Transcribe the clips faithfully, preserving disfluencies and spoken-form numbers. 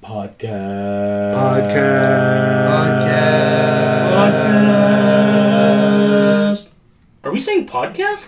Podcast. Podcast. Podcast. Are we saying podcast?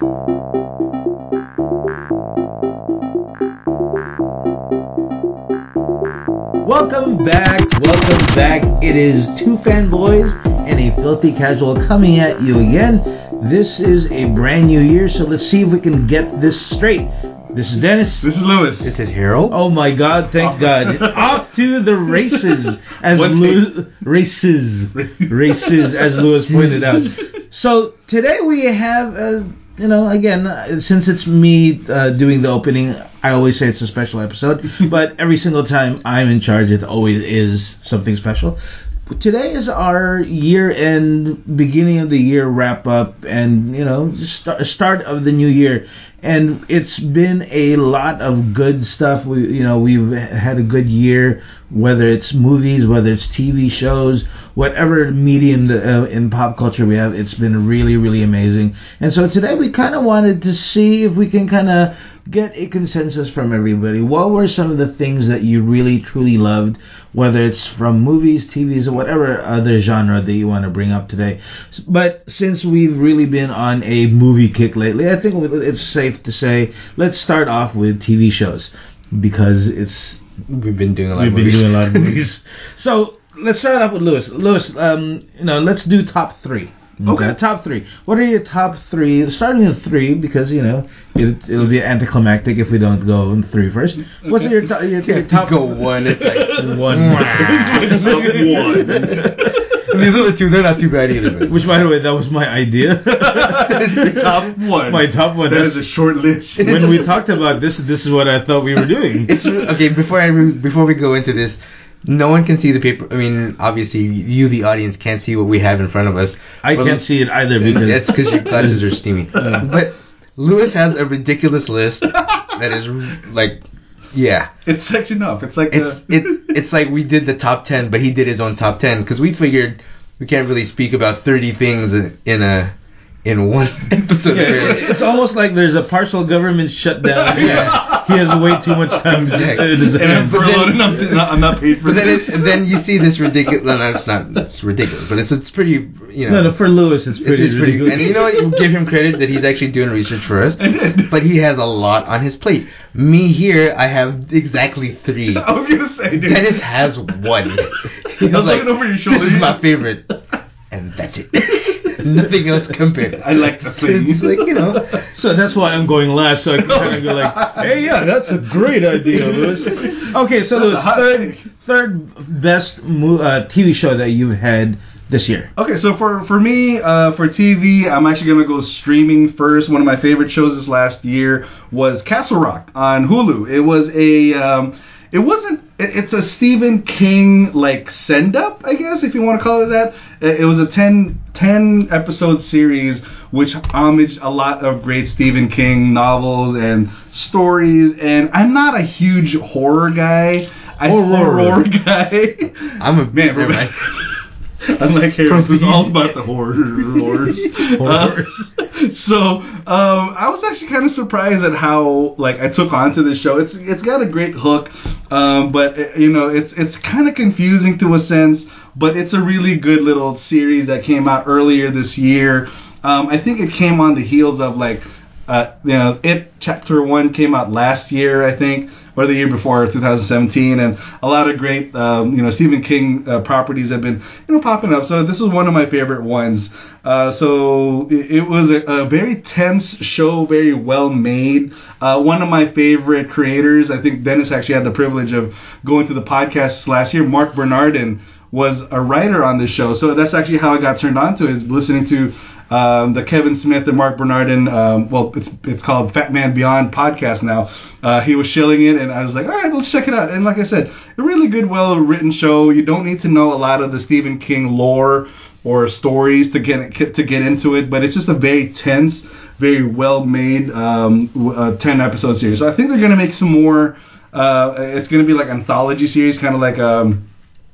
Welcome back, welcome back. It is two fanboys and a filthy casual coming at you again. This is a brand new year, so let's see if we can get this straight. This is Dennis. This is Lewis. This is Harold. Oh my God! Thank God. Off to the races, as One Lewis, races, races, as Lewis pointed out. So today we have, uh, you know, again, uh, since it's me uh, doing the opening, I always say it's a special episode. But every single time I'm in charge, it always is something special. Today is our year-end, beginning of the year wrap-up, and, you know, start, start of the new year. And it's been a lot of good stuff. We, you know, we've had a good year, whether it's movies, whether it's T V shows, whatever medium uh, in pop culture we have. It's been really, really amazing. And so today we kind of wanted to see if we can kind of get a consensus from everybody. What were some of the things that you really, truly loved, whether it's from movies, T Vs, or whatever other genre that you want to bring up today. But since we've really been on a movie kick lately, I think it's safe to say let's start off with T V shows, because it's We've been doing a lot we've of been movies. doing a lot of movies. So let's start off with Lewis. Lewis, um, you know, let's do top three. Okay. Top three. What are your top three? Starting with three, because, you know, it, it'll be anticlimactic if we don't go in three first. What's your, to, your, your top... Go one. It's like one. These other two, they're not too bad either. Which, by the way, that was my idea. Top one. My top one. That That's- is a short list. When we talked about this, this is what I thought we were doing. It's okay. Before I re- before we go into this, no one can see the paper. I mean, obviously, you, the audience, can't see what we have in front of us. I But can't see it either because... that's because your glasses are steamy. Uh. But Lewis has a ridiculous list that is like, yeah. It's section up. It's like It's a, it's it's like we did the top ten, but he did his own top ten because we figured we can't really speak about thirty things in a in one episode. Yeah, it's almost like there's a partial government shutdown. Yeah. He has way too much time to Exactly. do and I'm furloughed and I'm not, I'm not paid for But then, this. it, and then you see this ridiculous. No, no, it's not. It's ridiculous, but it's it's pretty. You know, No, no, for Lewis, it's pretty it's pretty. ridiculous. And you know what? You give him credit that he's actually doing research for us. I did. But he has a lot on his plate. Me here, I have exactly three. I was gonna say, dude. Dennis has one. He's I was looking over your shoulder. This is my favorite, and that's it. Nothing else compared. I like the thing. It's like, you know. So that's why I'm going last, so I can kind of go like, hey, yeah, that's a great idea, Lewis. Okay, so That's Lewis, a hot third, take. third best mo- uh, T V show that you've had this year. Okay, so for for me, uh, for T V, I'm actually gonna go streaming first. One of my favorite shows this last year was Castle Rock on Hulu. It was a, um, it wasn't. It, it's a Stephen King like send up, I guess, if you want to call it that. It, it was a ten, ten episode series which homaged a lot of great Stephen King novels and stories. And I'm not a huge horror guy. I Horror. horror guy. I'm a Man, never we're mind. Unlike Harris, it's Proceed. all about the horror, horrors. Horrors. Uh, so um, I was actually kind of surprised at how like I took on to this show. It's it's got a great hook, um, but uh, you know it's it's kind of confusing to a sense. But it's a really good little series that came out earlier this year. Um, I think it came on the heels of like. Uh, you know, It Chapter One came out last year, I think, or the year before, twenty seventeen, and a lot of great, um, you know, Stephen King uh, properties have been, you know, popping up. So this is one of my favorite ones. Uh, so it, it was a, a very tense show, very well made. Uh, one of my favorite creators, I think Dennis actually had the privilege of going to the podcast last year. Mark Bernardin was a writer on this show, so that's actually how I got turned on to it, is listening to. Um, the Kevin Smith and Mark Bernardin, um, well, it's it's called Fat Man Beyond podcast now. Uh, he was shilling it, and I was like, all right, let's check it out. And like I said, a really good, well-written show. You don't need to know a lot of the Stephen King lore or stories to get to get into it, but it's just a very tense, very well-made um, uh, ten-episode series. So I think they're going to make some more. Uh, it's going to be like anthology series, kind of like um,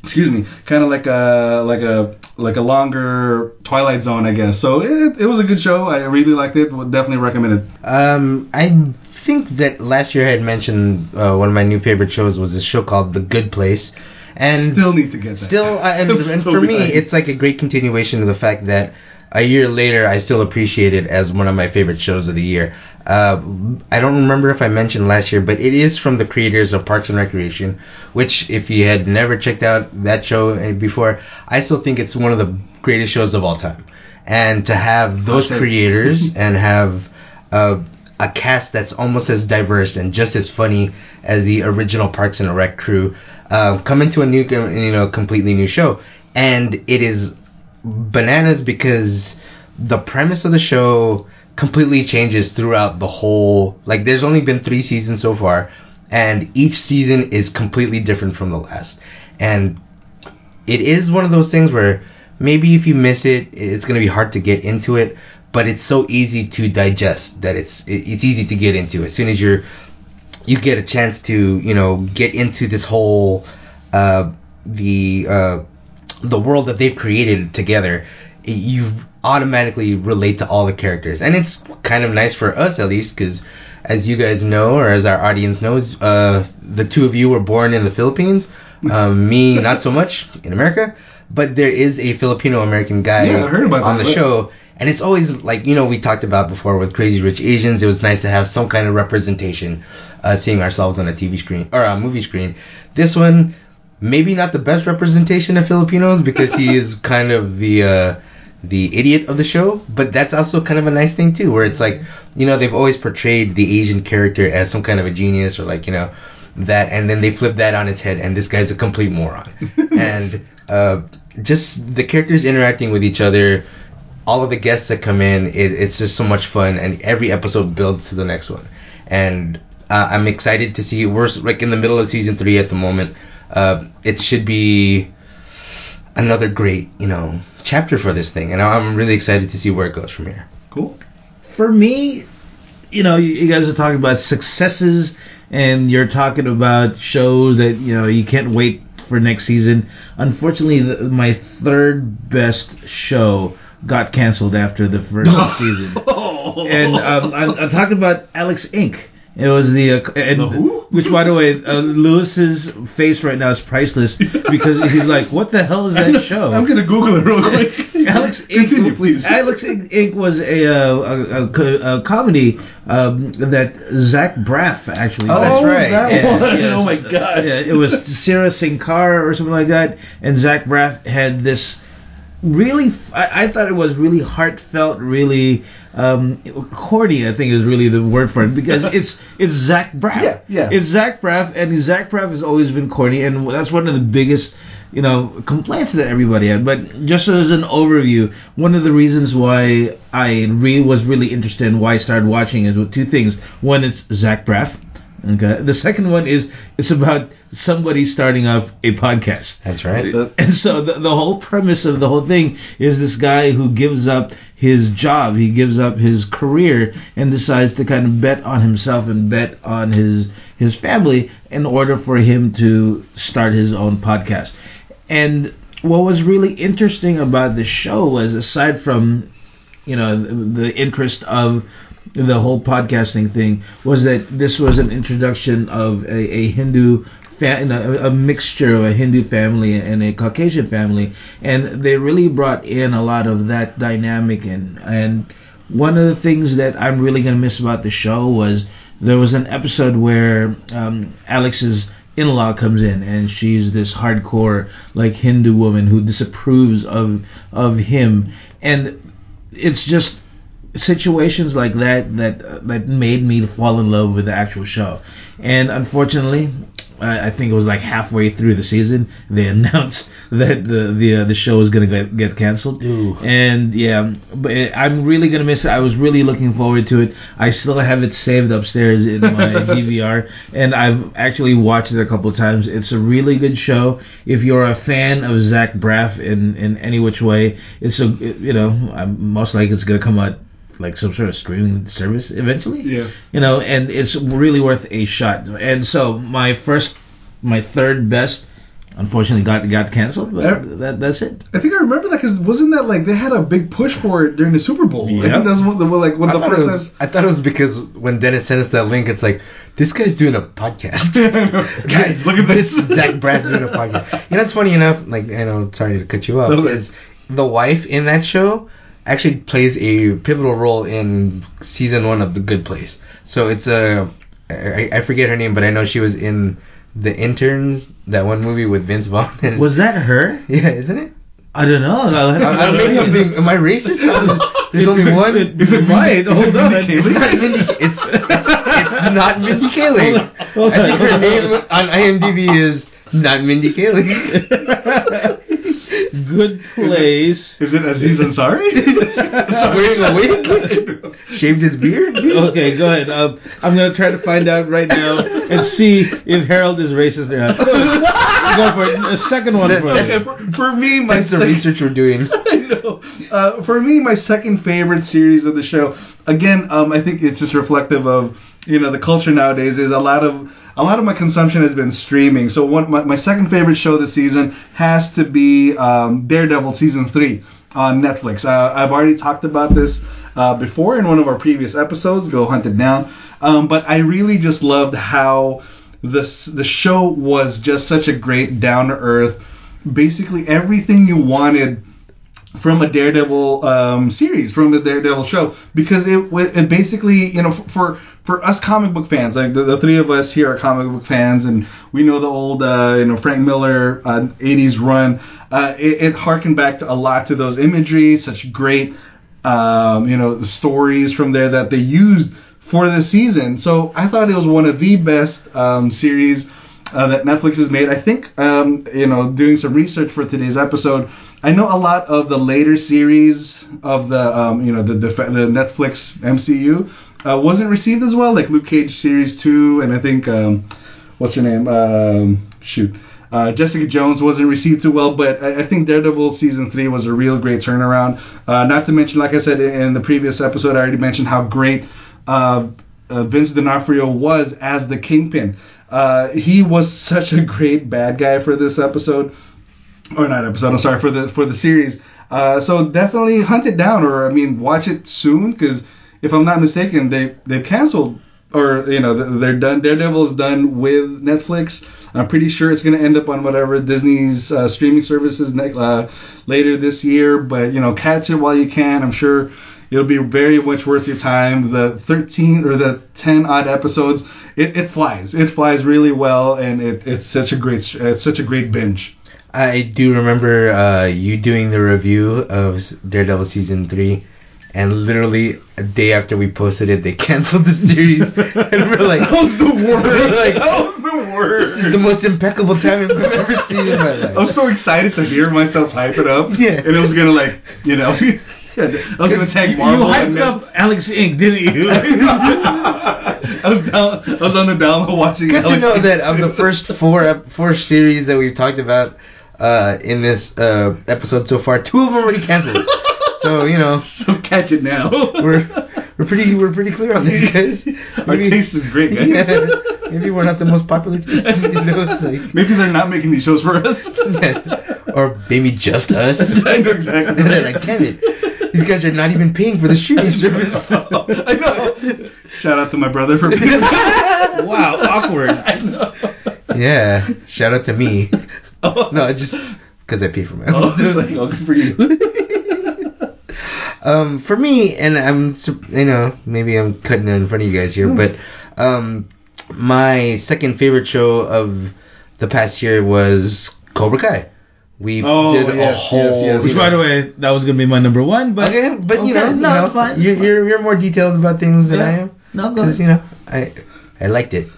excuse me, kind of like a like a like a longer Twilight Zone, I guess. So it it was a good show. I really liked it. Would definitely recommend it. Um, I think that last year I had mentioned uh, one of my new favorite shows was this show called The Good Place, and still need to get that. Still, uh, and, and still for me, behind. it's like a great continuation of the fact that a year later I still appreciate it as one of my favorite shows of the year. Uh, I don't remember if I mentioned last year, but it is from the creators of Parks and Recreation, which if you had never checked out that show before, I still think it's one of the greatest shows of all time. And to have those creators and have uh, a cast that's almost as diverse and just as funny as the original Parks and Rec crew uh, come into a new, you know, completely new show. And it is bananas because the premise of the show completely changes throughout the whole, like there's only been three seasons so far, and each season is completely different from the last. And it is one of those things where maybe if you miss it, it's going to be hard to get into it, but it's so easy to digest that it's it, it's easy to get into as soon as you're you get a chance to, you know, get into this whole uh the uh the world that they've created together. You automatically relate to all the characters, and it's kind of nice for us, at least, because as you guys know, or as our audience knows, uh, the two of you were born in the Philippines. Um, me, not so much in America, but there is a Filipino-American guy yeah, I heard about on that, the but... show, and it's always like, you know, we talked about before with Crazy Rich Asians. It was nice to have some kind of representation, uh, seeing ourselves on a T V screen or a movie screen. This one, maybe not the best representation of Filipinos because he is kind of the uh, the idiot of the show, but that's also kind of a nice thing too, where it's like, you know, they've always portrayed the Asian character as some kind of a genius or like, you know, that, and then they flip that on its head and this guy's a complete moron. And uh, just the characters interacting with each other, all of the guests that come in, it, it's just so much fun, and every episode builds to the next one. And uh, I'm excited to see, we're like in the middle of season three at the moment. Uh, it should be another great, you know, chapter for this thing, and I'm really excited to see where it goes from here. Cool. For me, you know, you, you guys are talking about successes, and you're talking about shows that, you know, you can't wait for next season. Unfortunately, the, my third best show got canceled after the first season, and um, I'm, I'm talking about Alex Incorporated. It was the, uh, and, the who? Which, by the way, uh, Lewis's face right now is priceless because he's like, "What the hell is that show?" I'm gonna Google it real quick. Alex Continue, Incorporated, please. Alex Incorporated was a, uh, a, a, a comedy um, that Zach Braff actually. Oh, that's right. That Yeah, one. yes. Oh my gosh. Yeah, it was Sarah Sinkara or something like that, and Zach Braff had this really, I, I thought it was really heartfelt, really um, corny. I think is really the word for it, because it's it's Zach Braff. Yeah, yeah. It's Zach Braff, and Zach Braff has always been corny, and that's one of the biggest, you know, complaints that everybody had. But just as an overview, one of the reasons why I re- was really interested in why I started watching is with two things. One, it's Zach Braff. Okay. The second one is it's about somebody starting up a podcast. That's right. And so the, the whole premise of the whole thing is this guy who gives up his job, he gives up his career, and decides to kind of bet on himself and bet on his his family in order for him to start his own podcast. And what was really interesting about the show was, aside from, you know, the, the interest of the whole podcasting thing, was that this was an introduction of a, a Hindu fa- a, a mixture of a Hindu family and a Caucasian family, and they really brought in a lot of that dynamic. And and one of the things that I'm really gonna miss about the show was there was an episode where um, Alex's in-law comes in, and she's this hardcore like Hindu woman who disapproves of of him, and it's just situations like that that uh, that made me fall in love with the actual show. And unfortunately, I, I think it was like halfway through the season they announced that the the uh, the show is gonna get, get canceled. Ooh. And yeah, but it, I'm really gonna miss it. I was really looking forward to it. I still have it saved upstairs in my D V R, and I've actually watched it a couple of times. It's a really good show. If you're a fan of Zach Braff in in any which way, it's a, you know, most likely it's gonna come out like some sort of streaming service eventually. Yeah. You know, and it's really worth a shot. And so my first, my third best unfortunately got got canceled. But Yeah. that that's it. I think I remember that because wasn't that like they had a big push for it during the Super Bowl? I Yep. think that's one of the like one I of the thought, first it was, times. I thought it was because when Dennis sent us that link, it's like, this guy's doing a podcast. Guys, look at this. Zach Brad's doing a podcast. You know, it's funny enough, like, I know, sorry to cut you off, No, is the wife in that show actually plays a pivotal role in season one of The Good Place. So it's a, I, I forget her name, but I know she was in The Interns, that one movie with Vince Vaughn. And, Was that her? yeah, isn't it? I don't know. I, I, I, maybe I'm being, am I racist? There's only one. Is it right? Hold on. Mindy It's Kaling? not Mindy, it's, it's not Mindy Kaling. Hold on, hold I think on. her name on IMDb is not Mindy Kaling. Good Place. Is it Aziz Ansari? Wearing a wig? Shaved his beard? Okay, go ahead. Um, I'm gonna try to find out right now and see if Harold is racist or not. Go, go for it. A second one for Okay, me. for, for me, my That's the second- research we're doing. I know. Uh, for me, my second favorite series of the show. Again, um, I think it's just reflective of you know the culture nowadays. Is a lot of a lot of my consumption has been streaming. So one my, my second favorite show this season has to be um, Daredevil season three on Netflix. Uh, I've already talked about this uh, before in one of our previous episodes. Go hunt it down. Um, but I really just loved how the the show was just such a great down to earth. Basically everything you wanted from a Daredevil um, series, from the Daredevil show, because it, it basically, you know, for for us comic book fans, like the, the three of us here are comic book fans, and we know the old, uh, you know, Frank Miller uh, eighties run. Uh, it, it harkened back to a lot to those imagery, such great, um, you know, stories from there that they used for the season. So I thought it was one of the best um, series Uh, that Netflix has made. I think, um, you know, doing some research for today's episode, I know a lot of the later series of the, um, you know, the, the the Netflix M C U uh, wasn't received as well, like Luke Cage series two, and I think, um, what's her name? Um, shoot. Uh, Jessica Jones wasn't received too well, but I, I think Daredevil season three was a real great turnaround. Uh, not to mention, like I said in, in the previous episode, I already mentioned how great uh, uh, Vince D'Onofrio was as the Kingpin. Uh, he was such a great bad guy for this episode, or not episode. I'm sorry for the for the series. Uh, so definitely hunt it down, or I mean, watch it soon, because if I'm not mistaken, they they've canceled, or you know, they're done. Daredevil's done with Netflix. I'm pretty sure it's going to end up on whatever Disney's uh, streaming services next, uh, later this year. But you know, catch it while you can. I'm sure it'll be very much worth your time. The thirteen or the ten odd episodes, it, it flies. It flies really well, and it, it's such a great it's such a great binge. I do remember uh, you doing the review of Daredevil season three, and literally a day after we posted it, they canceled the series, and we're like, That was the worst. We're like, that was the worst. this is the most impeccable time I've ever seen in my life. I was so excited to hear myself hype it up. Yeah. And it was gonna like, you know, I was gonna tag Marvel. You hyped and up Alex Incorporated, didn't you? I was down. I was on the download watching. Good to Alex know that of the Inc. first four ep- four series that we've talked about uh, in this uh, episode so far, two of them already canceled. So you know, So catch it now. we're we're pretty we're pretty clear on this, guys. Our taste is great, guys. Yeah, maybe we're not the most popular taste, you know, it's like, Maybe they're not making these shows for us. yeah. Or maybe just us. I know exactly. And they're like, damn it, these guys are not even paying for the streaming service. I know. Shout out to my brother for being. Wow, awkward. I know. Yeah, shout out to me. Oh. No, just because I pay for my Oh, own. it's like, oh, good for you. Um, for me, and I'm, sup- you know, maybe I'm cutting it in front of you guys here, but um, my second favorite show of the past year was Cobra Kai. We Oh, did a yes, whole. yes, yes, Which, by the way, that was gonna be my number one, but Okay, but you okay, know, you no, know, it's fine. You're, you're you're more detailed about things than Yeah. I am. No, go 'Cause, ahead. you know, I I liked it.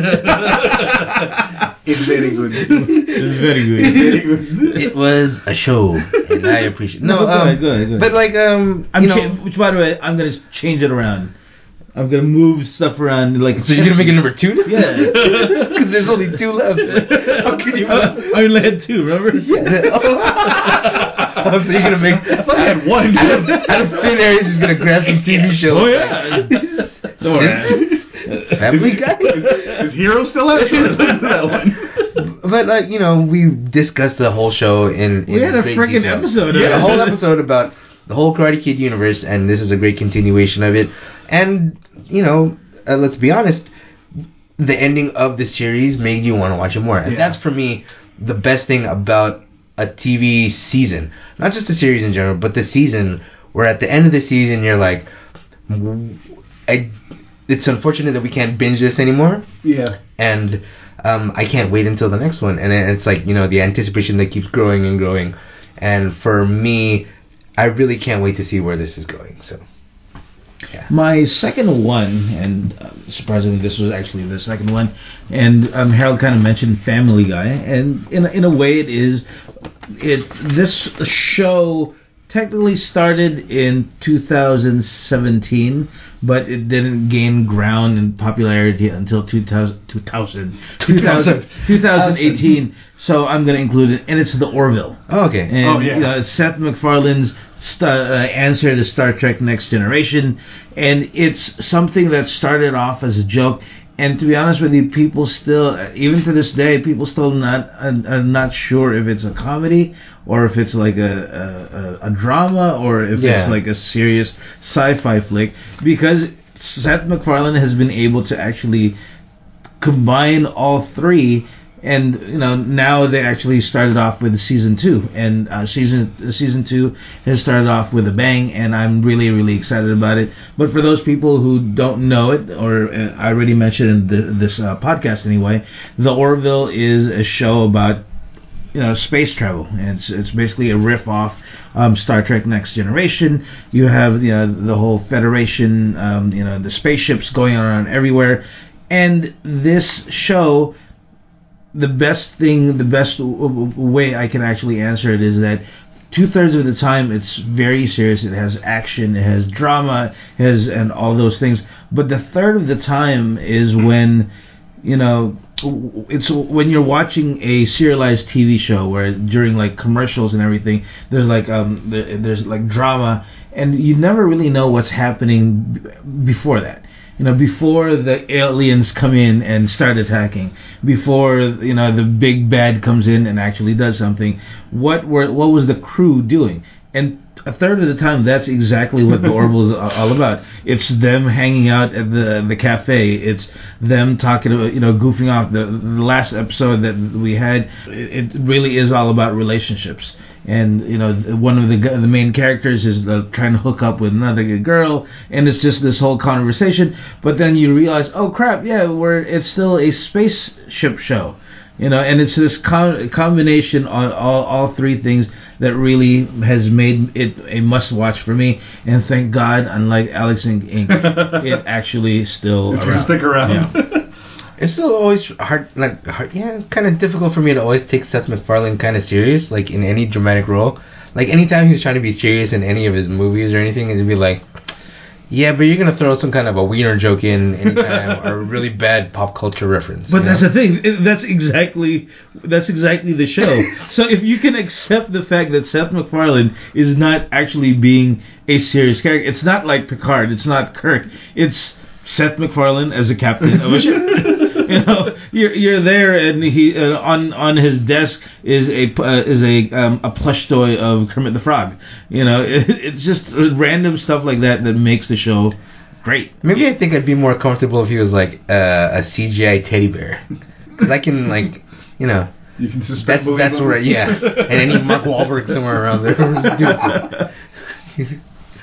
It's very good. It's very good. Very good. It was a show, and I appreciate. No, No, go um, ahead, go ahead, go ahead. But like, um, I'm you know, cha- which, by the way, I'm gonna change it around. I'm gonna move stuff around. Like, so you're gonna make it number two? Yeah. Because there's only two left. How can you? I, I only had two. Remember? Yeah. Oh, so you're gonna make? I thought I had one. Out of, out of thin air, he's just gonna grab some T V shows. Oh yeah. Don't worry. Family Guy. Is Hero still out? Sure, let's do that one. but uh, you know, we discussed the whole show in. in We had a great freaking detail. episode. Yeah, a of whole it. episode about the whole Karate Kid universe, and this is a great continuation of it. And you know, uh, let's be honest, the ending of the series made you want to watch it more, and Yeah. that's for me the best thing about a T V season, not just the series in general, but the season. Where at the end of the season, you're like, I. It's unfortunate that we can't binge this anymore. Yeah. And um, I can't wait until the next one. And it's like, you know, the anticipation that keeps growing and growing. And for me, I really can't wait to see where this is going. So, yeah. My second one, and uh, surprisingly, this was actually the second one, and um, Harold kind of mentioned Family Guy, and in a, in a way, it is it this show technically started in two thousand seventeen, but it didn't gain ground and popularity until two thousand, two thousand, two thousand, twenty eighteen. So I'm going to include it, and it's the Orville. Oh, okay. And Oh, yeah. you know, it's Seth MacFarlane's st- uh, answer to Star Trek Next Generation, and it's something that started off as a joke. And to be honest with you, people still, even to this day, people still not are, are not sure if it's a comedy or if it's like a a, a drama or if Yeah. it's like a serious sci-fi flick, because Seth MacFarlane has been able to actually combine all three. And you know, now they actually started off with season two, and uh, season season two has started off with a bang, and I'm really really excited about it. But for those people who don't know it, or uh, I already mentioned in the, this uh, podcast anyway, The Orville is a show about you know space travel, and it's it's basically a riff off um, Star Trek Next Generation. You have you know the whole Federation, um, you know the spaceships going around everywhere, and this show. The best thing, the best w- w- way I can actually answer it is that two-thirds of the time it's very serious. It has action, it has drama, it has and all those things. But the third of the time is when, you know, it's when you're watching a serialized T V show where during like commercials and everything, there's like um there's like drama, and you never really know what's happening b- before that. You know, before the aliens come in and start attacking, before you know the big bad comes in and actually does something, what were what was the crew doing? And a third of the time, that's exactly what the Orville is all about. It's them hanging out at the the cafe. It's them talking about you know goofing off. The, the last episode that we had, it, it really is all about relationships. And you know, one of the the main characters is uh, trying to hook up with another girl, and it's just this whole conversation. But then you realize, oh crap, yeah, we're it's still a spaceship show, you know. And it's this com- combination on all all three things that really has made it a must-watch for me. And thank God, unlike Alex Incorporated, it actually still It's around. gonna stick around. Yeah. It's still always hard, like hard, yeah, kind of difficult for me to always take Seth MacFarlane kind of serious, like in any dramatic role. Like anytime he's trying to be serious in any of his movies or anything, it'd be like, yeah, but you're gonna throw some kind of a wiener joke in anytime or a really bad pop culture reference. But you that's know? the thing. It- That's exactly that's exactly the show. So if you can accept the fact that Seth MacFarlane is not actually being a serious character, it's not like Picard. It's not Kirk. It's Seth MacFarlane as a captain of a ship. You know, you're you're there, and he uh, on on his desk is a uh, is a um, a plush toy of Kermit the Frog. You know, it, it's just random stuff like that that makes the show great. Maybe I think I'd be more comfortable if he was like uh, a C G I teddy bear, because I can like, you know, You can suspect that's movies that's on where it. yeah, and any Mark Wahlberg somewhere around there. Dude.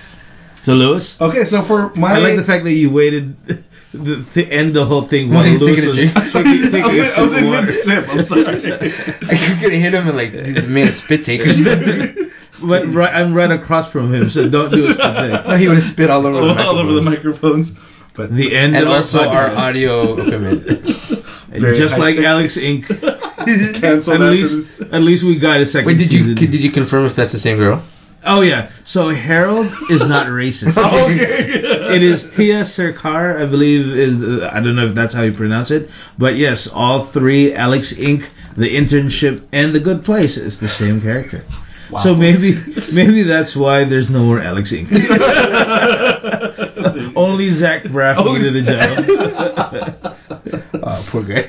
So Lewis, Okay, so for my I like the fact that you waited the, to end the whole thing While while he's Lewis taking a was drink. taking, taking I was, a I was sip in of water. mid-sip, I'm sorry. I could have hit him and like made a spit take or something. But right, I'm right across from him, so don't do it. No, he would have spit all over the all over the microphone. microphones. But The end And of also the our podcast. audio equipment. Very Just like high-tech. Alex Incorporated. Cancel At that least, for this. at least we got a second Wait, did you season. did you confirm if that's the same girl? Oh yeah. So Harold is not racist. Okay. It is Tia Sarkar, I believe. Is uh, I don't know if that's how you pronounce it, but yes, all three, Alex Incorporated, The Internship, and The Good Place is the same character. Wow. So maybe maybe that's why there's no more Alex Inc. Only Zach Braff Oh, needed a job. Oh, poor guy.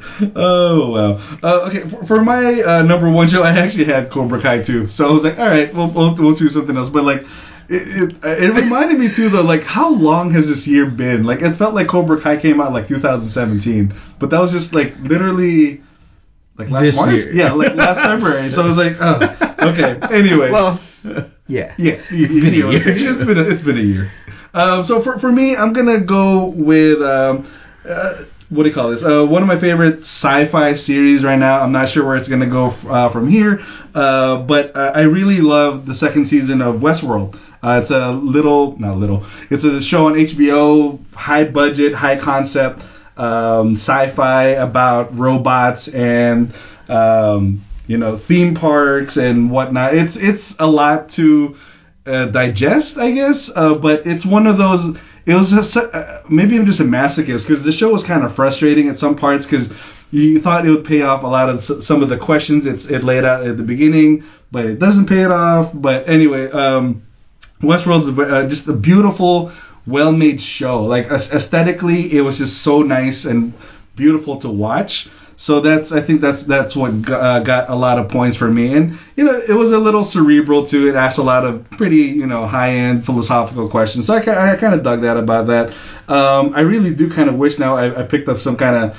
Oh wow. Uh, okay, for, for my uh, number one show, I actually had Cobra Kai too. So I was like, all right, we'll we'll, we'll choose something else. But like, it, it it reminded me too though, like how long has this year been? Like it felt like Cobra Kai came out like two thousand seventeen, but that was just like literally. Like last This March? year. Yeah, like last February. So I was like, oh, okay. Anyway. Well, yeah. Yeah, you, you know, it's, it's been a, it's been a year. Um, so for for me, I'm gonna go with um, uh, what do you call this? Uh, one of my favorite sci-fi series right now. I'm not sure where it's gonna go uh, from here, uh, but uh, I really love the second season of Westworld. Uh, it's a little, not little. It's a show on H B O, high budget, high concept. Um, sci-fi about robots and um, you know theme parks and whatnot. It's it's a lot to uh, digest, I guess. Uh, but it's one of those. It was just, uh, maybe I'm just a masochist because the show was kind of frustrating at some parts because you thought it would pay off a lot of s- some of the questions it's it laid out at the beginning, but it doesn't pay it off. But anyway, um, Westworld's uh, just a beautiful. Well-made show. Like aesthetically, it was just so nice and beautiful to watch. So that's I think that's that's what got, uh, got a lot of points for me. And you know, it was a little cerebral too. It asked a lot of pretty you know high-end philosophical questions. So I, I kind of dug that about that. Um, I really do kind of wish now I, I picked up some kind of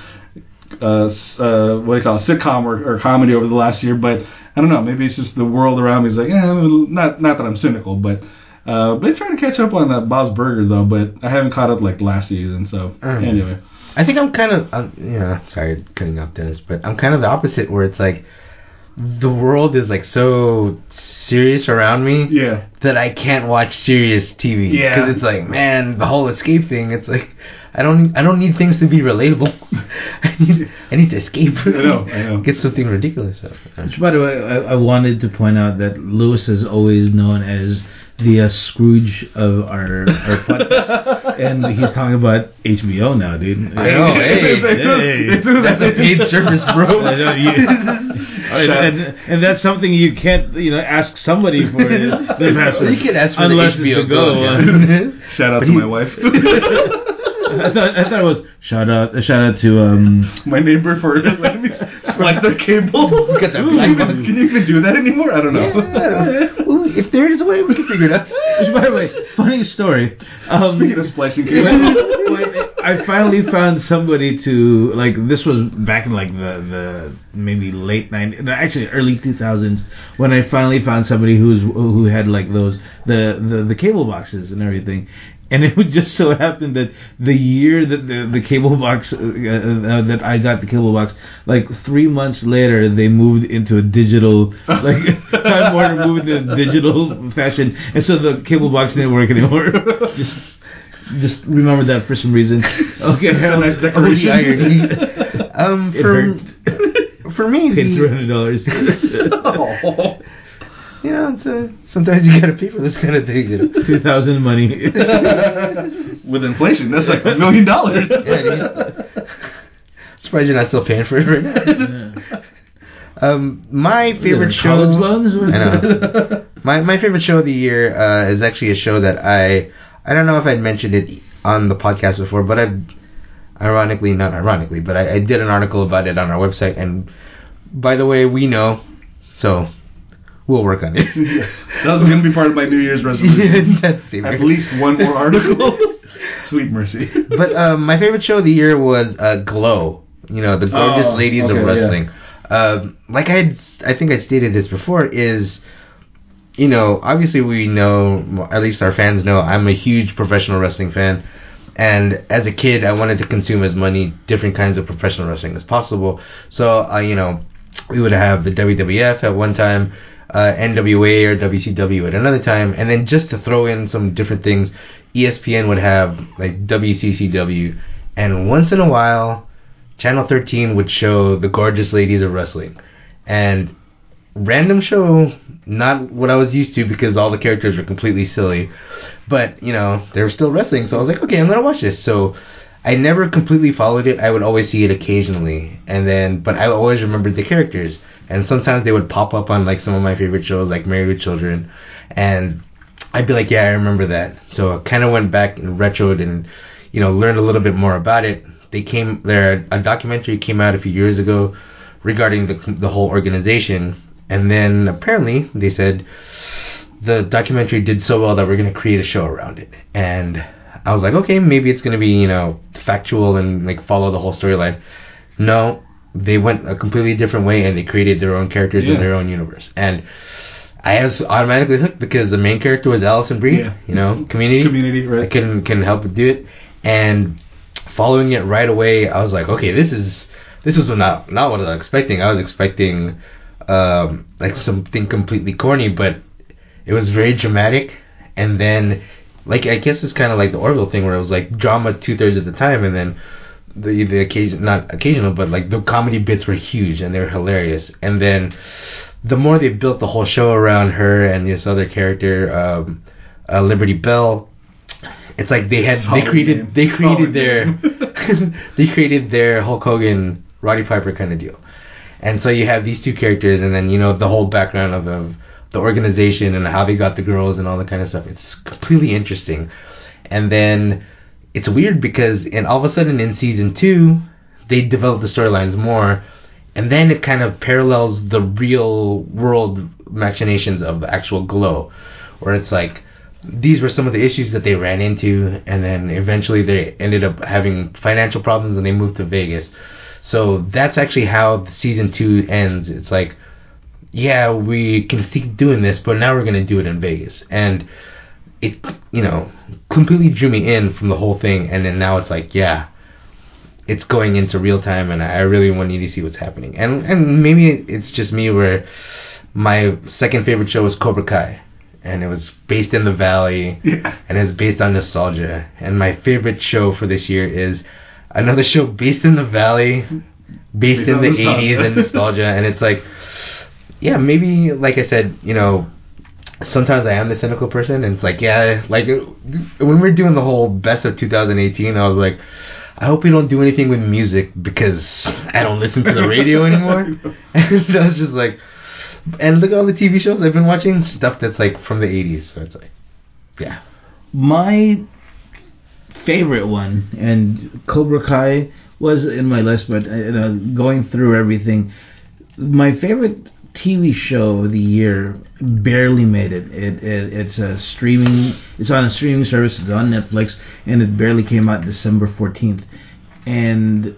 uh, uh, what do you call it, sitcom or, or comedy over the last year. But I don't know. Maybe it's just the world around me is like, eh, not not that I'm cynical, but. Uh, been trying to catch up on that Bob's Burgers though, but I haven't caught up like last season. So Mm. anyway, I think I'm kind of, um, you know, sorry cutting off Dennis, but I'm kind of the opposite where it's like the world is like so serious around me yeah, that I can't watch serious T V. Yeah. Because it's like, man, the whole escape thing. It's like I don't, I don't need things to be relatable. I need, I need to escape. I know, I know. Get something ridiculous. Which, by the way, I, I wanted to point out that Lewis is always known as the uh, Scrooge of our, our podcast. And he's talking about H B O now, dude. I know, hey, hey. That's a paid service, bro. I know, you, and, and, and that's something you can't, you know, ask somebody for the password. You can ask for unless the H B O it's to go. Go. Shout out But to he- my wife, I thought I thought it was shout out uh, shout out to um my neighbor for letting me splice their cable. You got that Can you black even- box. can you even do that anymore? I don't know. Yeah. Ooh, if there is a way, we can figure it out. which, by the way, funny story. Um, Speaking of splicing when, cable, when I finally found somebody to like this was back in like the, the maybe late nineties, no, actually early two thousands when I finally found somebody who's who had like those the, the, the cable boxes and everything. And it would just so happen that the year that the, the cable box, uh, uh, that I got the cable box, like three months later, they moved into a digital, like Time Warner moved into a digital fashion, and so the cable box didn't work anymore. just, just remember that for some reason. Okay, It's a nice um, decoration. irony. Um, It for, for me, paid three the, hundred dollars. Oh. you know, it's a, sometimes you gotta pay for this kind of thing. You know? Two thousand money. With inflation, that's like a million dollars. Yeah, dude. Surprised you're not still paying for it right now. Um, my favorite show. College loans? I know. My my favorite show of the year uh, is actually a show that I I don't know if I'd mentioned it on the podcast before, but I've ironically not ironically, but I, I did an article about it on our website. And by the way, we know, so we'll work on it. That was going to be part of my New Year's resolution. That's the At least one more article. Sweet mercy. But um, my favorite show of the year was uh, Glow. You know, the gorgeous Oh, ladies okay, of wrestling. Um, like I, had, I think I stated this before. Is you know, obviously we know, at least our fans know, I'm a huge professional wrestling fan. And as a kid, I wanted to consume as many different kinds of professional wrestling as possible. So, uh, you know, we would have the W W F at one time, uh, N W A or W C W at another time, and then just to throw in some different things, E S P N would have like W C C W, and once in a while, Channel thirteen would show the gorgeous ladies of wrestling. And random show, not what I was used to because all the characters were completely silly, but you know, they were still wrestling, so I was like, okay, I'm gonna watch this. So I never completely followed it. I would always see it occasionally, and then but I always remembered the characters and sometimes they would pop up on like some of my favorite shows, like Married with Children, and I'd be like, yeah, I remember that. So I kind of went back and retroed and, you know, learned a little bit more about it. They came there, a documentary came out a few years ago regarding the the whole organization, and then apparently they said the documentary did so well that we're going to create a show around it. And I was like, okay, maybe it's going to be, you know, factual and like follow the whole storyline. No, they went a completely different way, and they created their own characters yeah. in their own universe. And I was automatically hooked because the main character was Alison Brie, yeah. you know, Community. Community, right. I couldn't, couldn't help but do it. And following it right away, I was like, okay, this is this is not not what I was expecting. I was expecting um, like something completely corny, but it was very dramatic. And then, like, I guess it's kind of like the Orville thing, where it was like drama two thirds of the time, and then the the occasion not occasional, but like the comedy bits were huge and they were hilarious. And then the more they built the whole show around her and this other character, um, uh, Liberty Bell, it's like they had Solid they created name. they created Solid their they created their Hulk Hogan, Roddy Piper kind of deal. And so you have these two characters, and then, you know, the whole background of the the organization and how they got the girls and all that kind of stuff. It's completely interesting. And then it's weird because and all of a sudden in season two they develop the storylines more, and then it kind of parallels the real world machinations of the actual Glow, where it's like these were some of the issues that they ran into, and then eventually they ended up having financial problems and they moved to Vegas. So that's actually how season two ends. It's like, yeah, we can keep doing this, but now we're going to do it in Vegas. And it, you know, completely drew me in from the whole thing. And then now it's like, yeah, it's going into real time, and I really want you to see what's happening. And and maybe it's just me, where my second favorite show was Cobra Kai, and it was based in the Valley, yeah. and it's based on nostalgia. And my favorite show for this year is another show based in the Valley, based, based in the nostalgia. eighties and nostalgia. And it's like, yeah, maybe, like I said, you know, sometimes I am the cynical person, and it's like, yeah, like when we're doing the whole best of two thousand eighteen, I was like, I hope we don't do anything with music because I don't listen to the radio anymore. And so I was just like, and look at all the T V shows I've been watching, stuff that's like from the eighties. So it's like, yeah. My favorite one, and Cobra Kai was in my list, but uh, going through everything, my favorite T V show of the year barely made it. It, it it's a streaming. It's on a streaming service. It's on Netflix, and it barely came out December fourteenth. And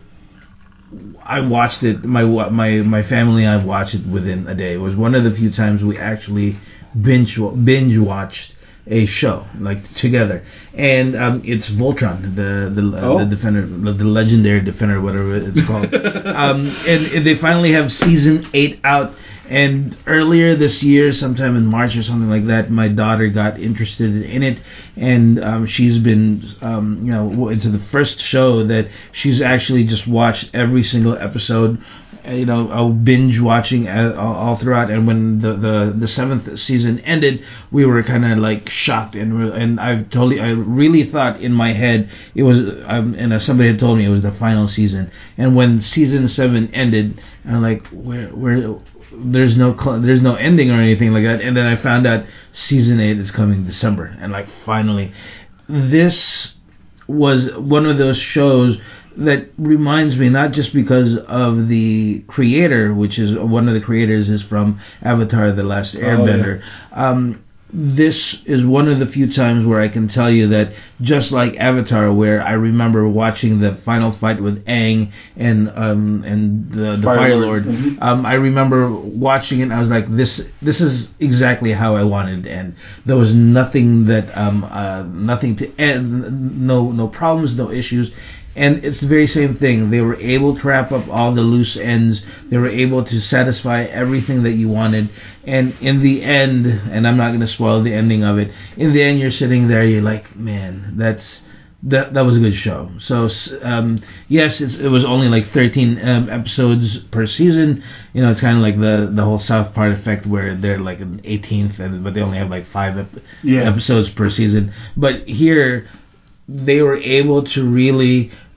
I watched it. My my my family and I watched it within a day. It was one of the few times we actually binge binge watched a show like together. And um, it's Voltron, the the, uh, oh. the defender, the legendary defender, whatever it's called. um, and, and they finally have season eight out. And earlier this year, sometime in March or something like that, my daughter got interested in it, and um, she's been, um, you know, it's the first show that she's actually just watched every single episode. You know, I'll binge watching all, all throughout. And when the, the, the seventh season ended, we were kind of like shocked, and and I totally, I really thought in my head it was, um, and uh, somebody had told me it was the final season. And when season seven ended, I'm like, where where. There's no there's no ending or anything like that. And then I found out season eight is coming December, and like finally, this was one of those shows that reminds me, not just because of the creator, which is one of the creators is from Avatar: The Last Airbender. Oh, yeah. Um, this is one of the few times where I can tell you that, just like Avatar, where I remember watching the final fight with Aang and um and the, the Fire, Fire Lord, Lord mm-hmm. um, I remember watching it and I was like, this this is exactly how I wanted it to end. There was nothing that um uh, nothing to end, no no problems, no issues. And it's the very same thing. They were able to wrap up all the loose ends. They were able to satisfy everything that you wanted. And in the end, and I'm not going to spoil the ending of it, in the end you're sitting there, you're like, man, that's that that was a good show. So, um, yes, it's, it was only like thirteen um, episodes per season. You know, it's kind of like the, the whole South Park effect, where they're like an eighteenth, and, but they only have like five ep- yeah. episodes per season. But here, they were able to really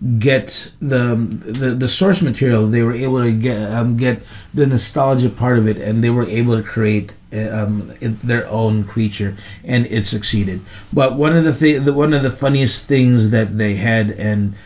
get the, the the source material. They were able to get um, get the nostalgia part of it, and they were able to create um, it, their own creature, and it succeeded. But one of the th- the one of the funniest things that they had, and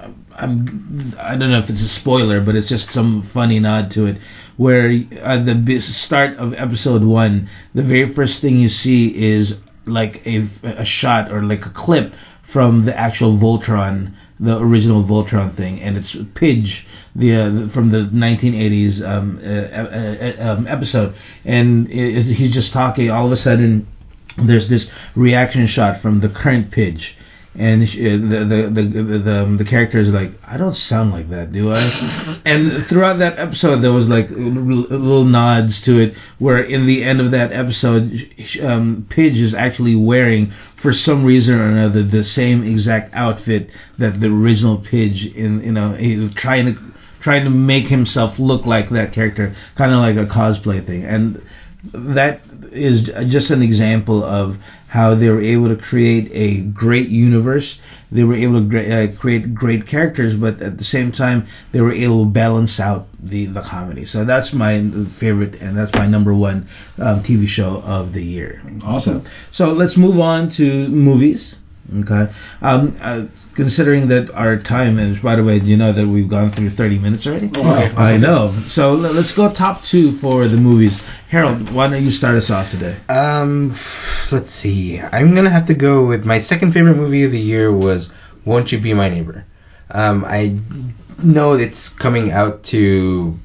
I'm I don't know if it's a spoiler, but it's just some funny nod to it, where at the b- start of episode one, the very first thing you see is like a a shot or like a clip from the actual Voltron, the original Voltron thing, and it's Pidge, the uh, from the nineteen eighties um, uh, uh, uh, um, episode, and it, it, he's just talking. All of a sudden, there's this reaction shot from the current Pidge. And she, the, the the the the the character is like, I don't sound like that, do I? And throughout that episode, there was like little nods to it, where in the end of that episode, um, Pidge is actually wearing, for some reason or another, the same exact outfit that the original Pidge, in you know, he was trying to trying to make himself look like that character, kind of like a cosplay thing, and that is just an example of how they were able to create a great universe. They were able to gra- uh, create great characters, but at the same time, they were able to balance out the, the comedy. So that's my favorite, and that's my number one um, T V show of the year. Awesome. So, so let's move on to movies. Okay. Um, uh, considering that our time is, by the way, do you know that we've gone through thirty minutes already? Oh, wow. I know. So l- let's go top two for the movies. Harold, why don't you start us off today? Um, let's see. I'm gonna have to go with my second favorite movie of the year was Won't You Be My Neighbor. Um, I know it's coming out to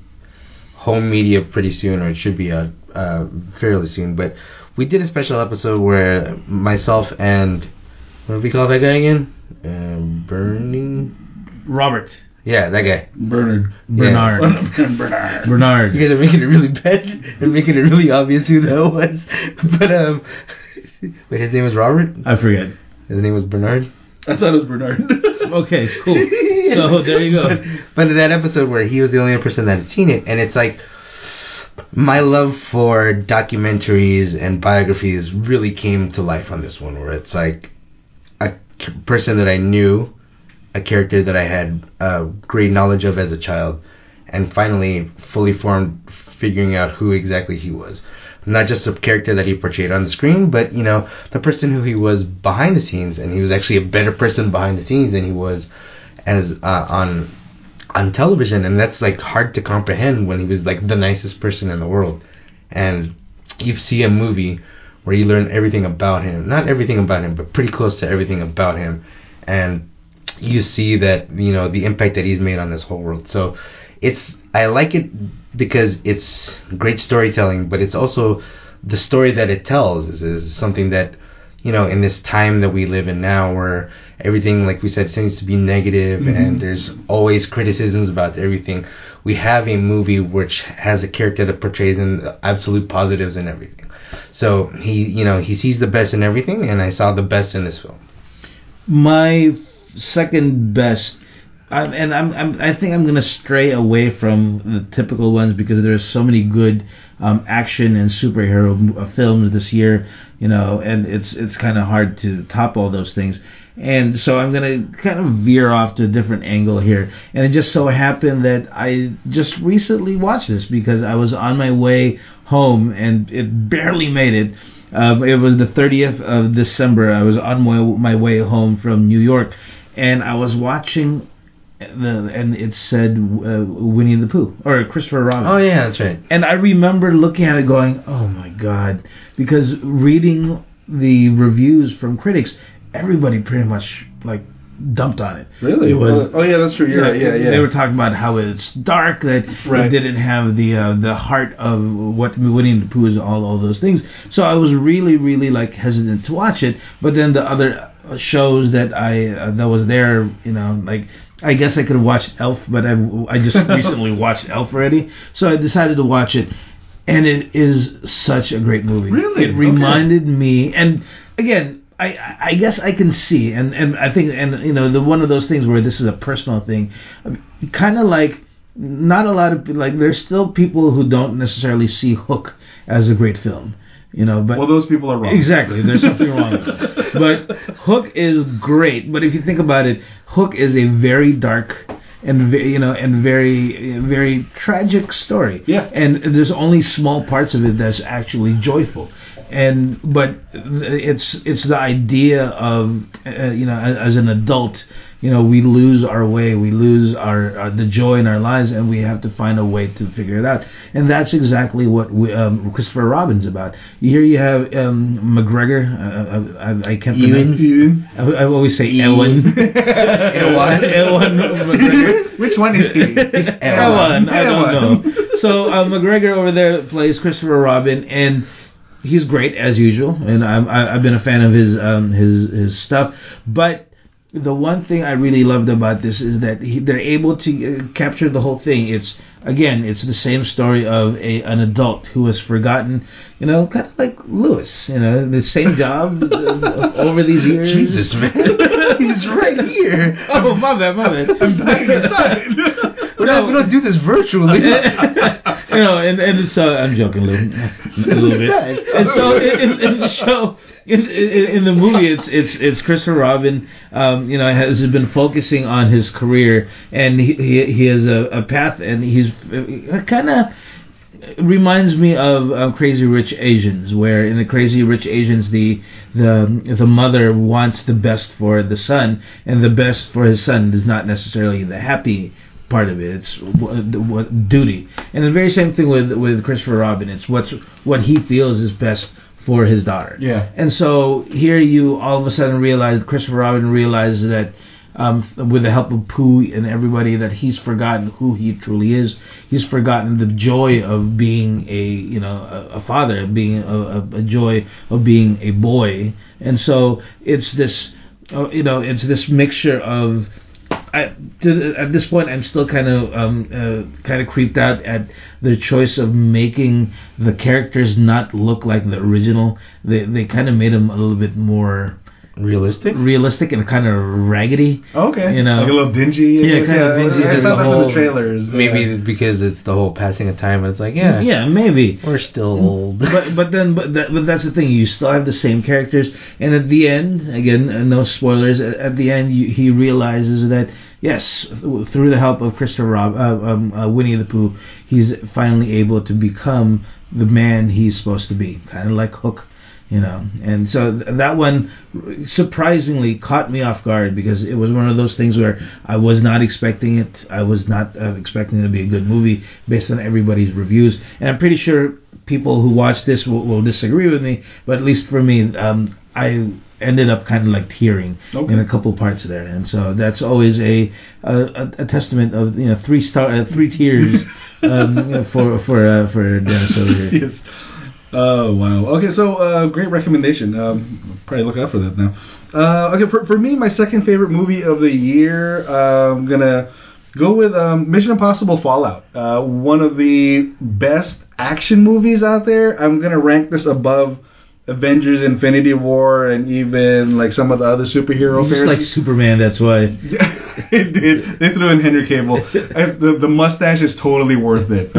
home media pretty soon, or it should be out uh, fairly soon. But we did a special episode where myself and what do we call that guy again? Um, Burning. Robert. Yeah, that guy. Bernard. Bernard. Yeah. Bernard. Bernard. You guys are making it really bad and making it really obvious who that was. But um, wait, his name was Robert. I forget. His name was Bernard. I thought it was Bernard. Okay, cool. So there you go. But, but in that episode where he was the only person that had seen it, and it's like my love for documentaries and biographies really came to life on this one, where it's like a person that I knew, a character that I had uh, great knowledge of as a child, and finally fully formed figuring out who exactly he was. Not just a character that he portrayed on the screen, but, you know, the person who he was behind the scenes, and he was actually a better person behind the scenes than he was as uh, on on television, and that's like hard to comprehend when he was like the nicest person in the world. And you see a movie where you learn everything about him, not everything about him, but pretty close to everything about him, and you see that, you know, the impact that he's made on this whole world. So it's, I like it because it's great storytelling, but it's also the story that it tells is, is something that, you know, in this time that we live in now, where everything, like we said, seems to be negative, mm-hmm. and there's always criticisms about everything. We have a movie which has a character that portrays in absolute positives in everything. So he, you know, he sees the best in everything, and I saw the best in this film. My second best, I'm, and I'm, I'm, I think I'm gonna stray away from the typical ones because there's so many good um, action and superhero uh, films this year, you know, and it's it's kind of hard to top all those things. And so I'm gonna kind of veer off to a different angle here. And it just so happened that I just recently watched this because I was on my way home and it barely made it. Um, it was the thirtieth of December. I was on my my way home from New York, and I was watching the and it said uh, Winnie the Pooh or Christopher Robin. Oh yeah, that's right. And I remember looking at it going, "Oh my God," because reading the reviews from critics, everybody pretty much like dumped on it. Really? It was, oh yeah, that's true. Yeah, yeah, yeah. They were talking about how it's dark, that right. it didn't have the uh, the heart of what Winnie the Pooh is, all all those things. So I was really, really like hesitant to watch it. But then the other shows that I uh, that was there, you know, like I guess I could have watched Elf, but I I just recently watched Elf already, so I decided to watch it. And it is such a great movie. Really? It reminded okay. me, and again. I, I guess I can see, and, and I think, and you know, the one of those things where this is a personal thing, kind of like, not a lot of, like, there's still people who don't necessarily see Hook as a great film. You know, but well, those people are wrong. Exactly, there's something wrong with them. But Hook is great. But if you think about it, Hook is a very dark and ve- you know and very very tragic story. Yeah. And there's only small parts of it that's actually joyful. And but it's it's the idea of uh, you know as, as an adult, you know, we lose our way, we lose our, our the joy in our lives, and we have to find a way to figure it out. And that's exactly what we, um, Christopher Robin's about. Here you have um, McGregor. Uh, I, I can't Ewan. Ewan. I, I always say Ewan. Ewan. Ewan McGregor. Which one is he? Ewan. I don't know. So uh, McGregor over there plays Christopher Robin, and he's great as usual. And I'm, I, I've been a fan of his um, his his stuff, but the one thing I really loved about this is that he, they're able to uh, capture the whole thing. It's again, it's the same story of a an adult who has forgotten, you know, kind of like Lewis, you know, the same job uh, over these years. Jesus, man. He's right here. Oh, my bad, my bad. I'm dying inside. We're not, we don't do this virtually. you know, and and so I'm joking a little, a little bit. And so in, in the show, in, in in the movie, it's it's it's Christopher Robin. Um, you know, has been focusing on his career, and he he, he has a, a path, and he's kind of reminds me of uh, Crazy Rich Asians, where in the Crazy Rich Asians, the the the mother wants the best for the son, and the best for his son is not necessarily the happy part of it. It's what, what duty, and the very same thing with with Christopher Robin. It's what's what he feels is best for his daughter. Yeah. And so here you all of a sudden realize Christopher Robin realizes that um, with the help of Pooh and everybody, that he's forgotten who he truly is. He's forgotten the joy of being a you know a, a father, being a, a, a joy of being a boy. And so it's this uh, you know it's this mixture of. I, to, at this point, I'm still kind of um, uh, kind of creeped out at their choice of making the characters not look like the original. They they kind of made them a little bit more realistic, realistic and kind of raggedy. Okay, you know, like a little dingy. Yeah, kind of dingy. I There's saw a that whole- in the trailers. Maybe yeah. because it's the whole passing of time. It's like, yeah, yeah, maybe. we're still old. but but then but that, but that's the thing. You still have the same characters, and at the end, again, uh, no spoilers. At, at the end, you, he realizes that yes, through the help of Christopher Rob, uh, um, uh, Winnie the Pooh, he's finally able to become the man he's supposed to be, kind of like Hook. You know, and so th- that one surprisingly caught me off guard, because it was one of those things where I was not expecting it. I was not uh, expecting it to be a good movie based on everybody's reviews, and I'm pretty sure people who watch this will, will disagree with me. But at least for me, um, I ended up kind of like tearing Okay. in a couple parts there, and so that's always a a, a testament of you know three star uh, three tiers um, you know, for for uh, for Dennis over here. Yes. Oh wow. Okay, so uh, great recommendation. Um, probably look out for that now. Uh, okay, for, for me, my second favorite movie of the year, uh, I'm gonna go with um, Mission Impossible Fallout. Uh, one of the best action movies out there. I'm gonna rank this above Avengers: Infinity War and even like some of the other superhero You just fairs. like Superman, that's why. Yeah, it did. They threw in Henry Cavill. I, the, the mustache is totally worth it.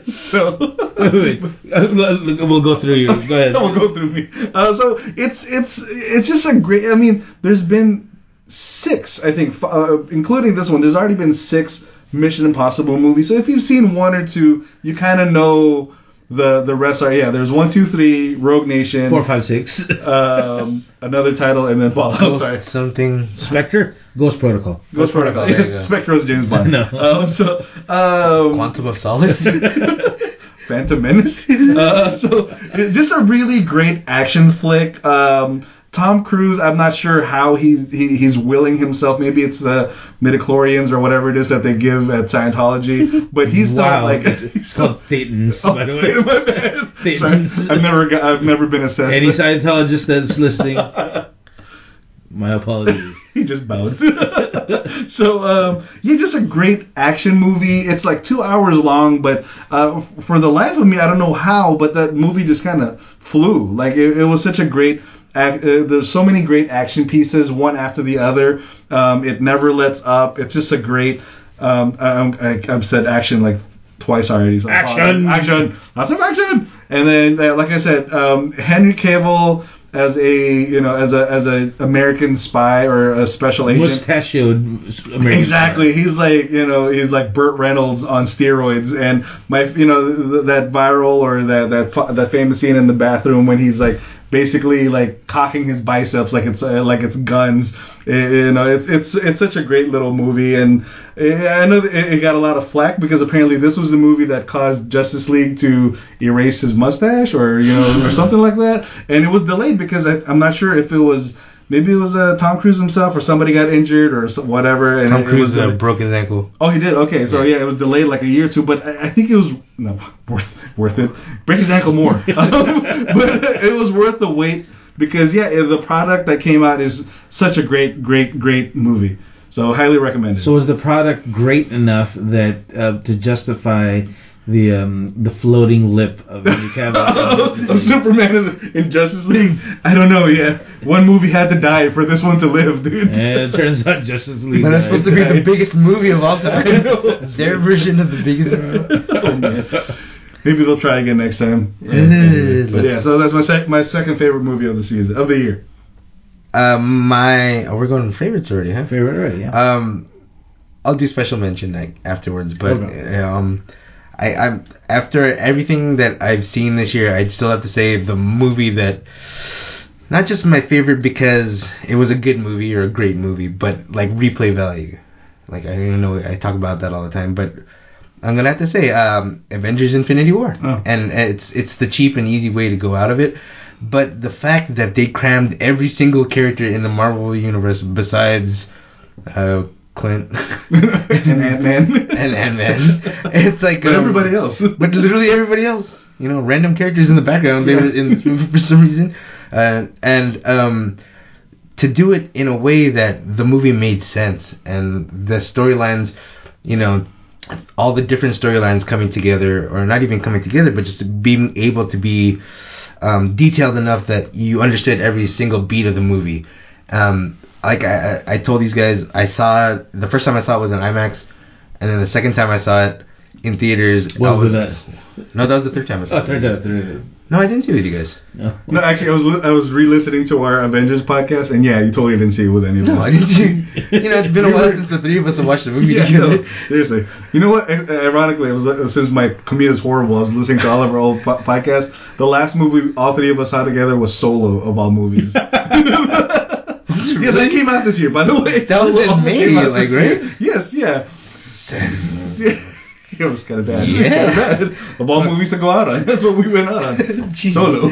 so Wait, wait. Uh, we'll go through you. Go ahead. we'll go through me. Uh, so it's it's it's just a great. I mean, there's been six, I think, uh, including this one. There's already been six Mission Impossible movies. So if you've seen one or two, you kind of know. The the rest are, yeah, there's one, two, three, Rogue Nation. Four, five, six. Um, another title, and then Fallout. Sorry. Something. Spectre, Ghost Protocol. Ghost Protocol. There you go. Spectre's James Bond. No. Um, so, um, Quantum of Solace. Phantom Menace. Uh, so, it- just a really great action flick. Um, Tom Cruise, I'm not sure how he's he, he's willing himself. Maybe it's the midichlorians or whatever it is that they give at Scientology. But he's still Wow. like It's called Thetans, Oh, by the way. my bad. Sorry, Thetans. I've never got, I've never been assessed. Any Scientologist that's listening, my apologies. He just bowed. So, um, yeah, just a great action movie. It's like two hours long, but uh, for the life of me, I don't know how, but that movie just kind of flew. Like, it, it was such a great... Ac- uh, there's so many great action pieces, one after the other. Um, it never lets up. It's just a great... Um, I, I, I've said action like twice already. So Action! Action! Lots of action! And then, uh, like I said, um, Henry Cavill as a you know as a as a American spy or a special agent. Mustachioed American Exactly. spy. He's like you know he's like Burt Reynolds on steroids, and my you know th- that viral or that that fa- that famous scene in the bathroom when he's like basically like cocking his biceps like it's uh, like it's guns. It, you know, it's it's it's such a great little movie, and it, I know that it, it got a lot of flack because apparently this was the movie that caused Justice League to erase his mustache or you know or something like that, and it was delayed because I, I'm not sure if it was. Maybe it was uh, Tom Cruise himself, or somebody got injured, or so, whatever. And Tom it, it Cruise was, uh, broke his ankle. Oh, he did. Okay, so Yeah. yeah, it was delayed like a year or two, but I, I think it was no worth worth it. Break his ankle more, um, but it was worth the wait because yeah, the product that came out is such a great, great, great movie. So highly recommended. So was the product great enough that uh, to justify the um, the floating lip of Henry Cavill? of Superman in, in Justice League? I don't know. Yeah, one movie had to die for this one to live, dude. And it turns out Justice League. But that's supposed to be the biggest movie of all I time. know. Their version of the biggest movie. Maybe they'll try again next time. Yeah. But yeah, so that's my sec- my second favorite movie of the season of the year. Uh, my oh, we're going favorites already, huh? Favorite already, yeah. Um, I'll do special mention like afterwards, but Okay. um, I I'm after everything that I've seen this year, I'd still have to say the movie that not just my favorite because it was a good movie or a great movie, but like replay value. Like I don't know, I talk about that all the time, but I'm gonna have to say um, Avengers: Infinity War, Oh. and it's it's the cheap and easy way to go out of it. But the fact that they crammed every single character in the Marvel universe besides uh, Clint and Ant-Man. and Ant-Man, it's like But um, everybody else. but literally everybody else. You know, random characters in the background. They Yeah. were in this movie for some reason, uh, and um, to do it in a way that the movie made sense and the storylines, you know, all the different storylines coming together, or not even coming together, but just being able to be um, detailed enough that you understood every single beat of the movie. Um, like I, I I told these guys, I saw it, the first time I saw it was in IMAX, and then the second time I saw it in theaters. What I was was that? No, that was the third time I saw Oh, it. third time, third No, I didn't see it with you guys. No. No, actually, I was li- I was re-listening to our Avengers podcast, and yeah, you totally didn't see it with any of No, us. I didn't see. You know, it's been a We while were- since the three of us have watched the movie Yeah, together. no, seriously. You know what? I- Ironically, it was uh, since my commute is horrible. I was listening to all of our old po- podcasts. The last movie all three of us saw together was Solo, of all movies. Yeah, that came out this year, by the way. That was Solo in also May, came out like, this year. right? Yes, yeah. Yeah. It was kind of bad. Yeah. Kind of bad. Of all movies to go out on, that's what we went out on. Jeez. Solo.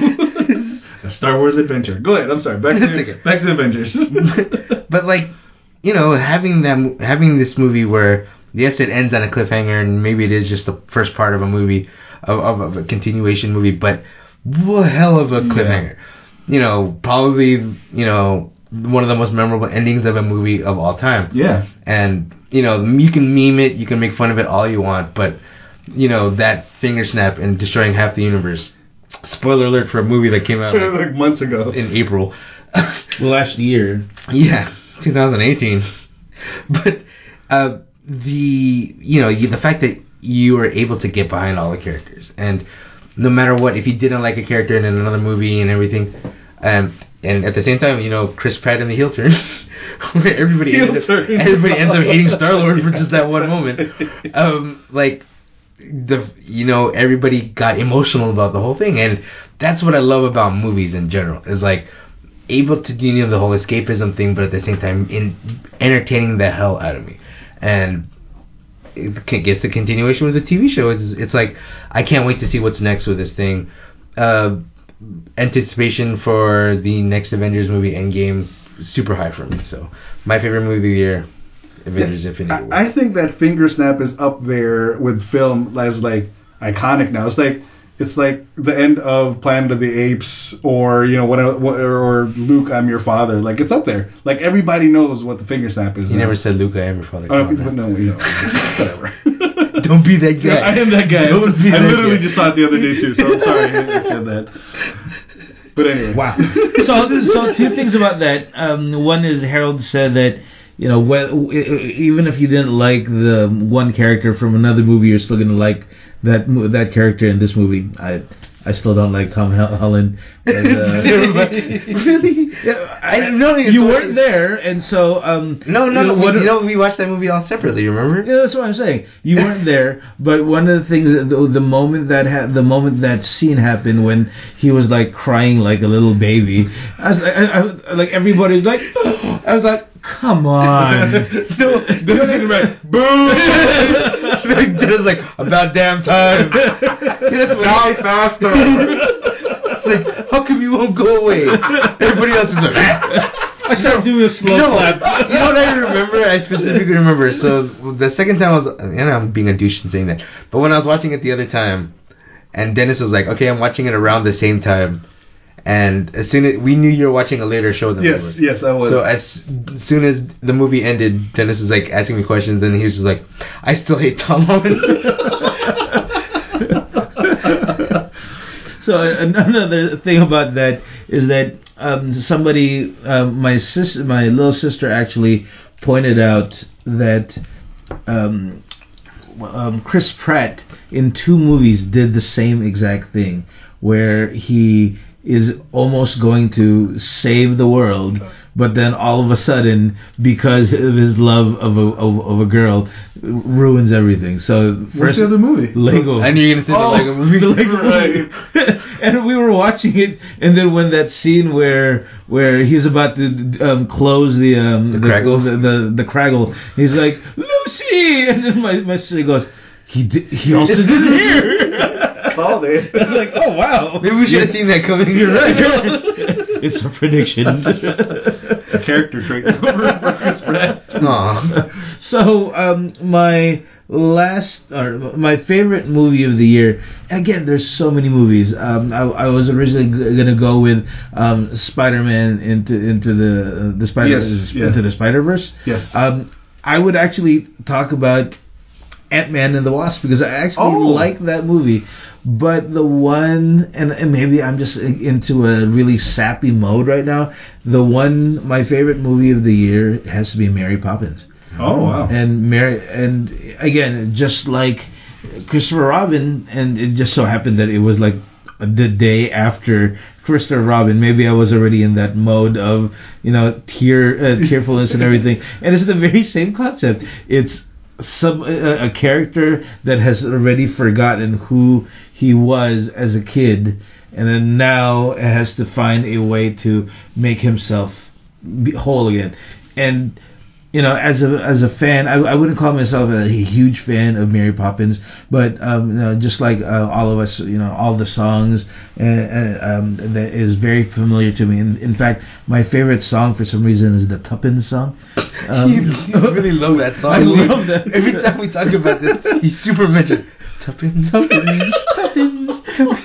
A Star Wars adventure. Go ahead. I'm sorry. Back to It's okay. back to Avengers. But like, you know, having them having this movie where yes, it ends on a cliffhanger, and maybe it is just the first part of a movie of, of, of a continuation movie, but what hell of a cliffhanger. You know, probably you know one of the most memorable endings of a movie of all time. Yeah. And you know, you can meme it, you can make fun of it all you want, but you know that finger snap and destroying half the universe. Spoiler alert for a movie that came out like, Like months ago. in April. Well, last year. Yeah, twenty eighteen. But uh, the you know you, the fact that you were able to get behind all the characters, and no matter what, if you didn't like a character in another movie and everything, um, and at the same time, you know, Chris Pratt in the heel turn, where everybody Heel ended up, turn. everybody ends up hating Star Lord for just that one moment. Um, like the you know everybody got emotional about the whole thing, and that's what I love about movies in general. Is like able to do you know the whole escapism thing, but at the same time in entertaining the hell out of me. And it gets the continuation with the T V show. It's, it's like I can't wait to see what's next with this thing. Uh, anticipation for the next Avengers movie, Endgame, super high for me. So my favorite movie of the year, Avengers: Infinity War. I, I think that finger snap is up there with film as like iconic now. It's like it's like the end of Planet of the Apes, or you know what, or Luke, I'm your father. Like it's up there. Like everybody knows what the finger snap is. You now. never said Luke, I am your father. Oh, Come on, but man. no, you know, whatever. Don't be that guy. Yeah, I am that guy. Don't be I that literally guy. just saw it the other day too, so I'm sorry I said that. But anyway. Wow. So, so two things about that. Um, one is Harold said that you know, wh- even if you didn't like the one character from another movie, you're still gonna like that mo- that character in this movie. I I still don't like Tom Hel- Holland. And, uh, Really? Yeah, I I, didn't know you weren't there, and so um. No, no, you no. know, what, we, you know, we watched that movie all separately. Remember? Yeah, that's what I'm saying. You weren't there, but one of the things, that the, the moment that ha- the moment that scene happened when he was like crying like a little baby, I was like, I, I, like everybody's like, I was like, come on. No, no, right. Boom! It was like about damn time. Die faster. It's like, how come you won't go away? Everybody else is like, I started doing a slow no. clap. You know what I remember? I specifically remember. So the second time I was, and I'm being a douche in saying that, but when I was watching it the other time, and Dennis was like, okay, I'm watching it around the same time. And as soon as we knew you were watching a later show than Yes, we were. yes, I was. So as, as soon as the movie ended, Dennis was like asking me questions, and he was just like, "I still hate Tom Holland." So another thing about that is that um, somebody, um, my sis, my little sister actually pointed out that um, um, Chris Pratt in two movies did the same exact thing, where he is almost going to save the world, but then all of a sudden, because of his love of a of, of a girl, ruins everything. So What's first, the other movie? Lego. I knew you were gonna say Oh, the Lego movie. The Lego movie. And we were watching it, and then when that scene where where he's about to um, close the um The Craggle? the, the the Craggle, he's like, Lucy, and then my my sister goes, he did, he also did it here. Called it. It's like, oh wow, Maybe we should have seen that coming. You're right. It's a prediction. It's a character trait for Chris Pratt. Aw. So um, my last or my favorite movie of the year. Again, there's so many movies. Um, I, I was originally g- gonna go with um, Spider-Man into into the uh, the Spider Yes, yeah. into the Spider-Verse. Yes. Um, I would actually talk about Ant-Man and the Wasp because I actually Oh. like that movie. But the one, and, and maybe I'm just into a really sappy mode right now. The one, my favorite movie of the year has to be Mary Poppins. Oh, wow. And Mary, and again, just like Christopher Robin, and it just so happened that it was like the day after Christopher Robin. Maybe I was already in that mode of, you know, tear uh, tearfulness and everything. And it's the very same concept. It's some a, a character that has already forgotten who he was as a kid, and then now has to find a way to make himself be whole again. And you know, as a as a fan, I, I wouldn't call myself a huge fan of Mary Poppins, but um, you know, just like uh, all of us, you know, all the songs uh, uh, um, that is very familiar to me. In, in fact, my favorite song for some reason is the Tuppence song. Um, you, you really love that song. I love that. Every time we talk about this, you super mention Tuppence, Tuppence, Tuppence,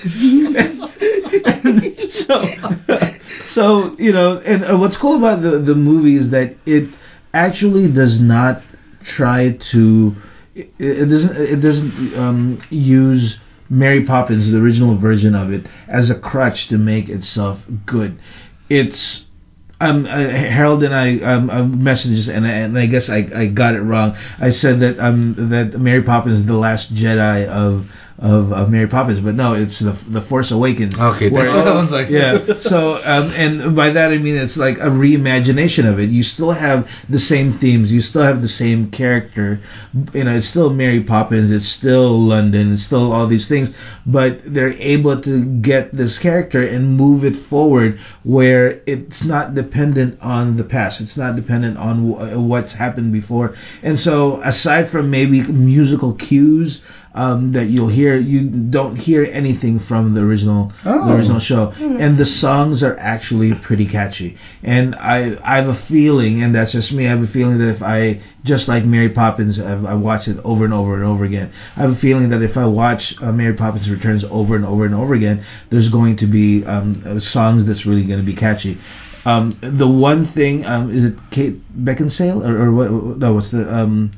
Tuppence. so, so you know, and uh, what's cool about the the movie is that it actually does not try to it, it doesn't it doesn't um, use Mary Poppins, the original version of it, as a crutch to make itself good. It's um, uh, Harold and I um, uh, messages, and I, and I guess I, I got it wrong. I said that um that Mary Poppins is the last Jedi of of, of Mary Poppins, but no, it's the the Force Awakens. Okay, that's where- what I was like. Yeah. So um, and by that I mean it's like a reimagination of it. You still have the same themes. You still have the same character. You know, it's still Mary Poppins. It's still London. It's still all these things. But they're able to get this character and move it forward where it's not dependent on the past. It's not dependent on w- what's happened before. And so aside from maybe musical cues um, that you'll hear, you don't hear anything from the original Oh. the original show. And the songs are actually pretty catchy. And I I have a feeling, and that's just me, I have a feeling that if I, just like Mary Poppins, I, I watch it over and over and over again. I have a feeling that if I watch uh, Mary Poppins Returns over and over and over again, there's going to be um, uh, songs that's really going to be catchy. Um, the one thing, um, is it Kate Beckinsale? Or, or what? No, what's the... Um,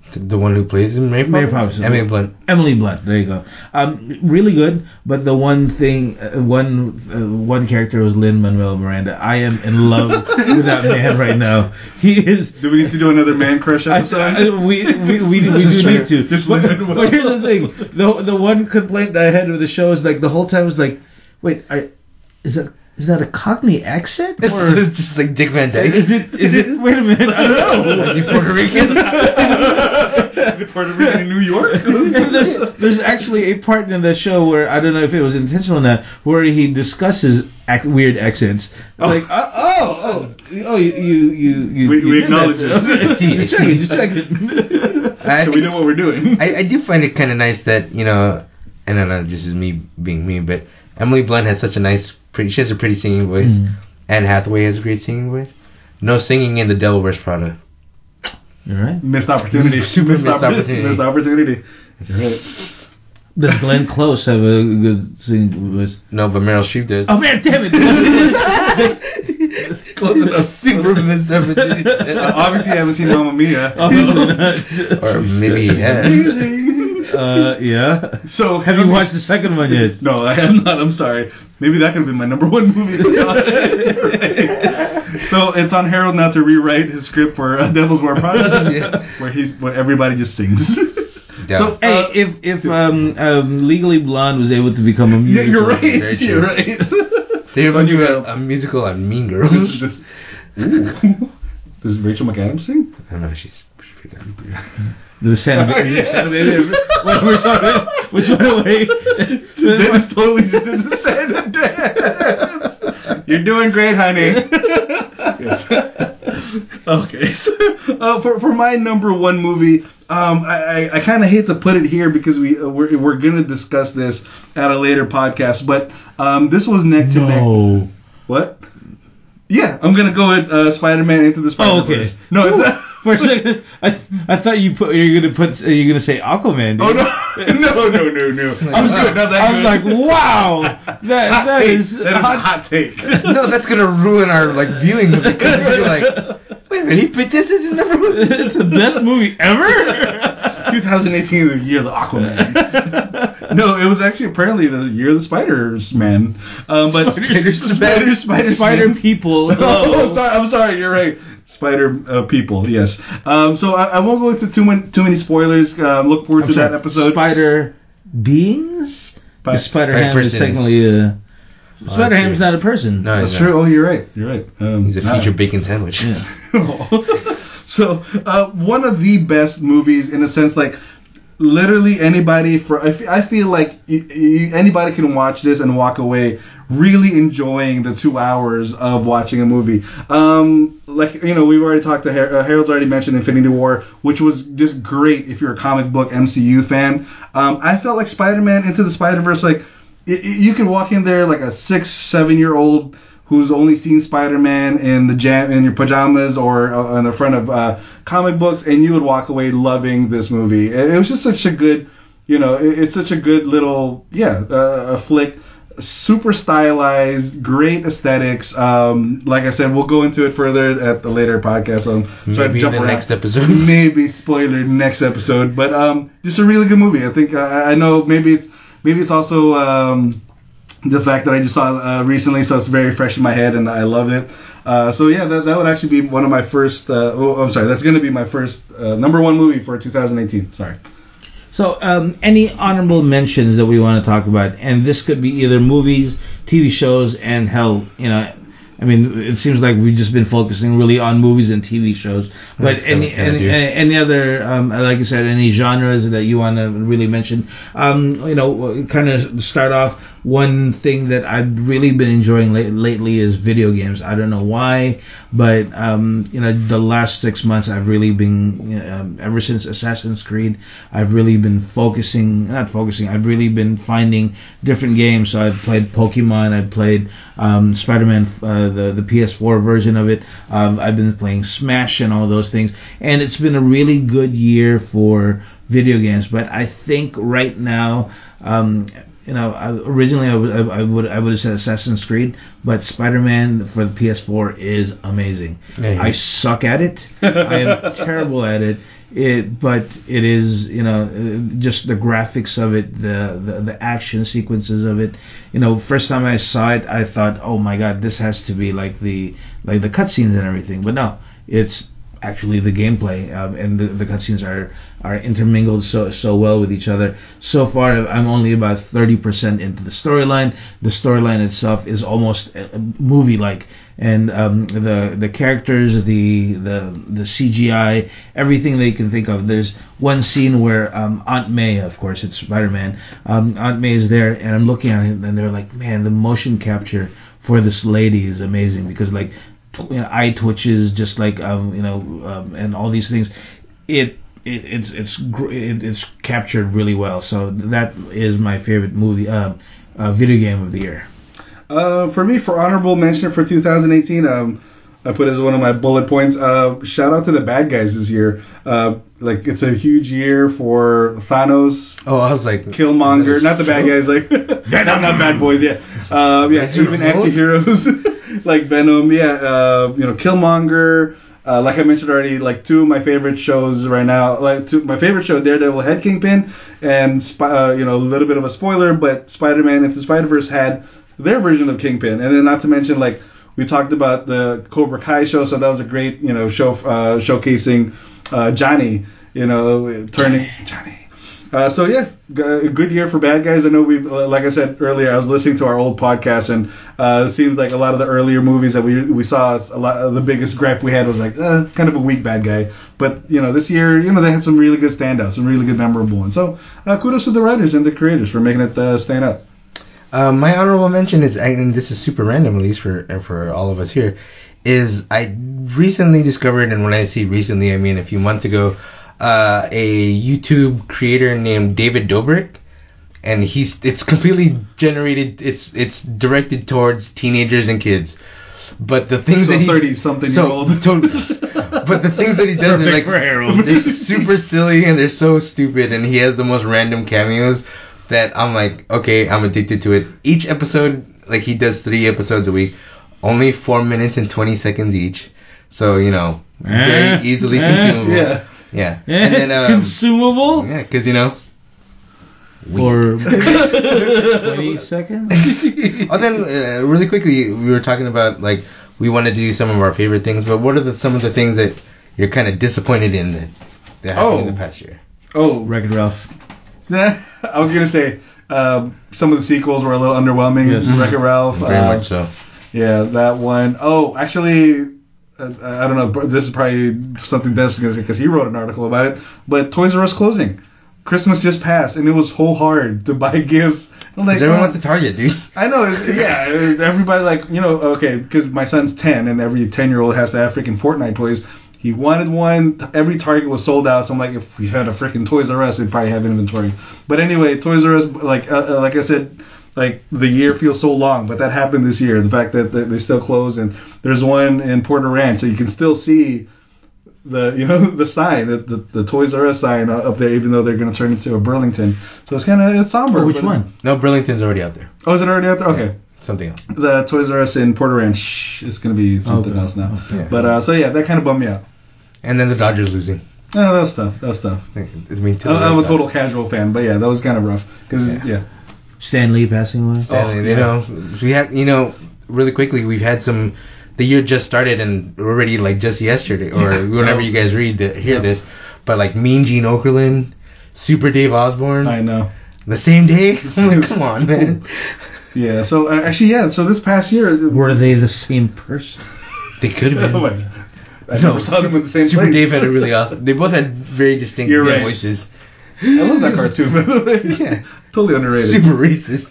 The one who plays him, Mary Poppins? Mary Poppins. Emily Blunt. Emily Blunt. There you go. Um, really good. But the one thing, uh, one uh, one character was Lin-Manuel Miranda. I am in love with that man right now. He is. Do we need to do another man crush episode? I, I, we we we, we do need to. Just But, Lin-Manuel. but here's the thing. The the one complaint that I had with the show is like the whole time was like, wait, I, is that is that a Cockney accent or It's just like Dick Van Dyke. is it is it? Wait a minute, I don't know. Is he Puerto Rican? Is it Puerto Rican in New York? And there's, there's actually a part in the show where I don't know if it was intentional or not, where he discusses ac- weird accents. Oh. Like, oh, oh, oh, oh, you, you, you, you We- you we did acknowledge that. it. Okay, just checking, just checking. I So we know what we're doing. I, I do find it kind of nice that, you know, and I don't know, this is me being me, but Emily Blunt has such a nice, pretty, she has a pretty singing voice. Mm. Anne Hathaway has a great singing voice. No singing in The Devil Wears Prada. All right. Missed opportunity. Super missed opportunity. Missed opportunity. Right. Does Glenn Close have a good singing voice? No, but Meryl Streep does. Oh man, damn it! Close enough. Super missed opportunity. Uh, obviously, I haven't seen Mamma Mia. Obviously not. Or maybe, yeah. Uh, yeah. So Have you watched the second one yet? No, I have not. I'm sorry. Maybe that could have been my number one movie. So it's on Harold now to rewrite his script for uh, Devil's Wear Prada, Yeah. where he's where everybody just sings. Yeah. So Hey, uh, if if um, um Legally Blonde was able to become a yeah, musical, you're right. Very true. You're right. They So even you do have- a, a musical on Mean Girls. This is just- Ooh. Does Rachel McAdams sing? I don't know, she's she's pretty good. The Santa Baby. Santa Baby. Wait, we're sorry. Which one away? Dennis totally just did the Santa dance. You're doing great, honey. Yes. Okay, so uh, for for my number one movie, um, I I, I kind of hate to put it here because we uh, we're we're gonna discuss this at a later podcast, but um, this was neck to neck. No. What? Yeah, I'm gonna go with uh, Spider-Man Into the Spider-Verse. okay. No, it's not. For a second, I I thought you put you're gonna put you're gonna say Aquaman. Dude. Oh no, no, no, no, no! I was good. Not that I was good. like, wow, that Hot that take. is that is a hot take. No, that's gonna ruin our like viewing of it because you're like, wait a minute, he put this as his number one. It's the best movie ever. twenty eighteen is the year of the Aquaman. No, it was actually apparently the year of the Spiders-Man. Um, but Spider, Spider, Spider, Spider people. Oh, sorry, I'm sorry. You're right. Spider uh, people. Yes. Um, so I, I won't go into too many too many spoilers. Uh, look forward I'm to sorry, that episode. Spider beings. Spi- Spider Ham is persons. technically a. Oh, Spider that's Ham's weird. not a person. No, That's he's not. true. Oh, you're right. You're right. Um, He's a nah. future bacon sandwich. Yeah. So uh, one of the best movies in a sense, like literally anybody for I, f- I feel like y- y- anybody can watch this and walk away really enjoying the two hours of watching a movie. Um, like you know, we've already talked to Har- uh, Harold's already mentioned Infinity War, which was just great if you're a comic book M C U fan. Um, I felt like Spider-Man Into the Spider-Verse, like y- y- you could walk in there like a six, seven year old who's only seen Spider-Man in the jam in your pajamas or uh, in the front of uh, comic books, and you would walk away loving this movie. It, it was just such a good, you know, it, it's such a good little, yeah, uh, a flick. Super stylized, great aesthetics. Um, like I said, we'll go into it further at the later podcast. So I'm sorry to Maybe jump the around. next episode. Maybe spoiler next episode, but um, just a really good movie. I think I, I know maybe it's maybe it's also um, the fact that I just saw it uh, recently, so it's very fresh in my head, and I loved it. Uh, so yeah, that, that would actually be one of my first. Uh, oh, I'm sorry, that's going to be my first uh, number one movie for two thousand eighteen. Sorry. So, um, any honorable mentions that we want to talk about, and this could be either movies, T V shows, and hell, you know, I mean, it seems like we've just been focusing really on movies and T V shows. But That's any kinda- kinda any, do. any other, um, like I said, any genres that you want to really mention? Um, you know, kind of start off. One thing that I've really been enjoying late, lately is video games. I don't know why, but um, you know, the last six months I've really been, you know, um, ever since Assassin's Creed, I've really been focusing, not focusing. I've really been finding different games. So I've played Pokemon. I've played um, Spider-Man, uh, the the P S four version of it. Um, I've been playing Smash and all those things, and it's been a really good year for video games. But I think right now. Um, you know, I, originally I would I, I would I would have said Assassin's Creed, but Spider-Man for the P S four is amazing. Yeah. I suck at it. I am terrible at it. It, but it is, you know, uh, just the graphics of it, the, the the action sequences of it. You know, first time I saw it, I thought, oh my god, this has to be like the like the cutscenes and everything. But no, it's actually the gameplay, um, and the, the cutscenes are are intermingled so so well with each other. So far, I'm only about thirty percent into the storyline. The storyline itself is almost uh, movie-like, and um, the the characters, the the the C G I, everything that you can think of. There's one scene where um, Aunt May, of course, it's Spider-Man. Um, Aunt May is there, and I'm looking at it, and they're like, man, the motion capture for this lady is amazing, because like, you know, eye twitches, just like um, you know, um, and all these things. It, it it's it's gr- it, it's captured really well. So that is my favorite movie, uh, uh, video game of the year. Uh, for me, for honorable mention for two thousand eighteen, um, I put as one of my bullet points. Uh, shout out to the bad guys this year. Uh, like it's a huge year for Thanos. Oh, I was like Killmonger, not the bad guys, like not not bad boys, yeah. Uh, yeah, even anti-heroes like Venom, yeah. Uh, you know, Killmonger. Uh, like I mentioned already, like two of my favorite shows right now. Like two, my favorite show, Daredevil had Kingpin, and uh, you know, a little bit of a spoiler, but Spider-Man Into the Spider-Verse had their version of Kingpin, and then not to mention, like we talked about the Cobra Kai show, so that was a great, you know, show uh, showcasing uh, Johnny, you know, turning Johnny. Uh, so yeah, g- a good year for bad guys. I know we, uh, like I said earlier, I was listening to our old podcast, and uh, it seems like a lot of the earlier movies that we we saw, a lot of the biggest gripe we had was like, uh, kind of a weak bad guy. But you know, this year, you know, they had some really good standouts, some really good memorable ones. So uh, kudos to the writers and the creators for making it uh, stand out. Uh, my honorable mention is, and this is super random, at least for for all of us here, is I recently discovered, and when I say recently, I mean a few months ago, uh, a YouTube creator named David Dobrik, and he's it's completely generated. It's it's directed towards teenagers and kids, but the things So that he thirty-something so, year old. to- but the things that he does are like they're super silly and they're so stupid, and he has the most random cameos that I'm like, okay, I'm addicted to it. Each episode, like he does three episodes a week, only four minutes and twenty seconds each. So, you know, very easily consumable. Yeah. Yeah. And then, um, consumable yeah, because, you know. for twenty seconds. Oh, then, uh, really quickly, we were talking about, like, we wanted to do some of our favorite things, but what are the, some of the things that you're kind of disappointed in that, that happened Oh. in the past year? Oh, Wreck-It Ralph. Nah, I was gonna say um, some of the sequels were a little underwhelming. Yes. Wreck-It Ralph. Very uh, much so. Yeah, that one. Oh, actually, uh, I don't know. but This is probably something Des is gonna say because he wrote an article about it. But Toys R Us closing. Christmas just passed, and it was so hard to buy gifts. I'm like, Everyone oh, went to Target, dude. I know, it's- yeah. it's- Everybody like, you know, okay, because my son's ten, and every ten-year-old has to have freaking Fortnite toys. He wanted one. Every Target was sold out. So I'm like, if we had a freaking Toys R Us, they'd probably have inventory. But anyway, Toys R Us, like uh, uh, like I said, like the year feels so long, but that happened this year. The fact that, that they still closed, and there's one in Porter Ranch, so you can still see the you know the sign, the the, the Toys R Us sign up there, even though they're going to turn it to a Burlington. So it's kind of it's somber. Oh, which but- one? No, Burlington's already out there. Oh, is it already out there? Okay. Something else. The Toys R Us in Porter Ranch is going to be something Okay. else now. Okay. But uh, so yeah, that kind of bummed me out. And then the Dodgers losing. Oh, that was tough. That was tough. I mean, to the I'm I'm a Red Sox. total casual fan, but yeah, that was kind of rough. Cause Yeah. yeah, Stan Lee passing away. Stanley, Oh, you yeah. know, we had, you know, really quickly, we've had some. The year just started, and already like just yesterday, or Yeah. whenever Oh. you guys read the, hear Yeah. this, but like Mean Gene Okerlund, Super Dave Osborne, I know. the same day. I'm like, come on, man. Yeah. So uh, actually, yeah. So this past year, Were they the same person? They could have been. Oh my- I never saw them in the same Super place. Dave had a really awesome. They both had very distinct You're right. voices. I love that cartoon, by the way. Yeah. Totally underrated. Super racist.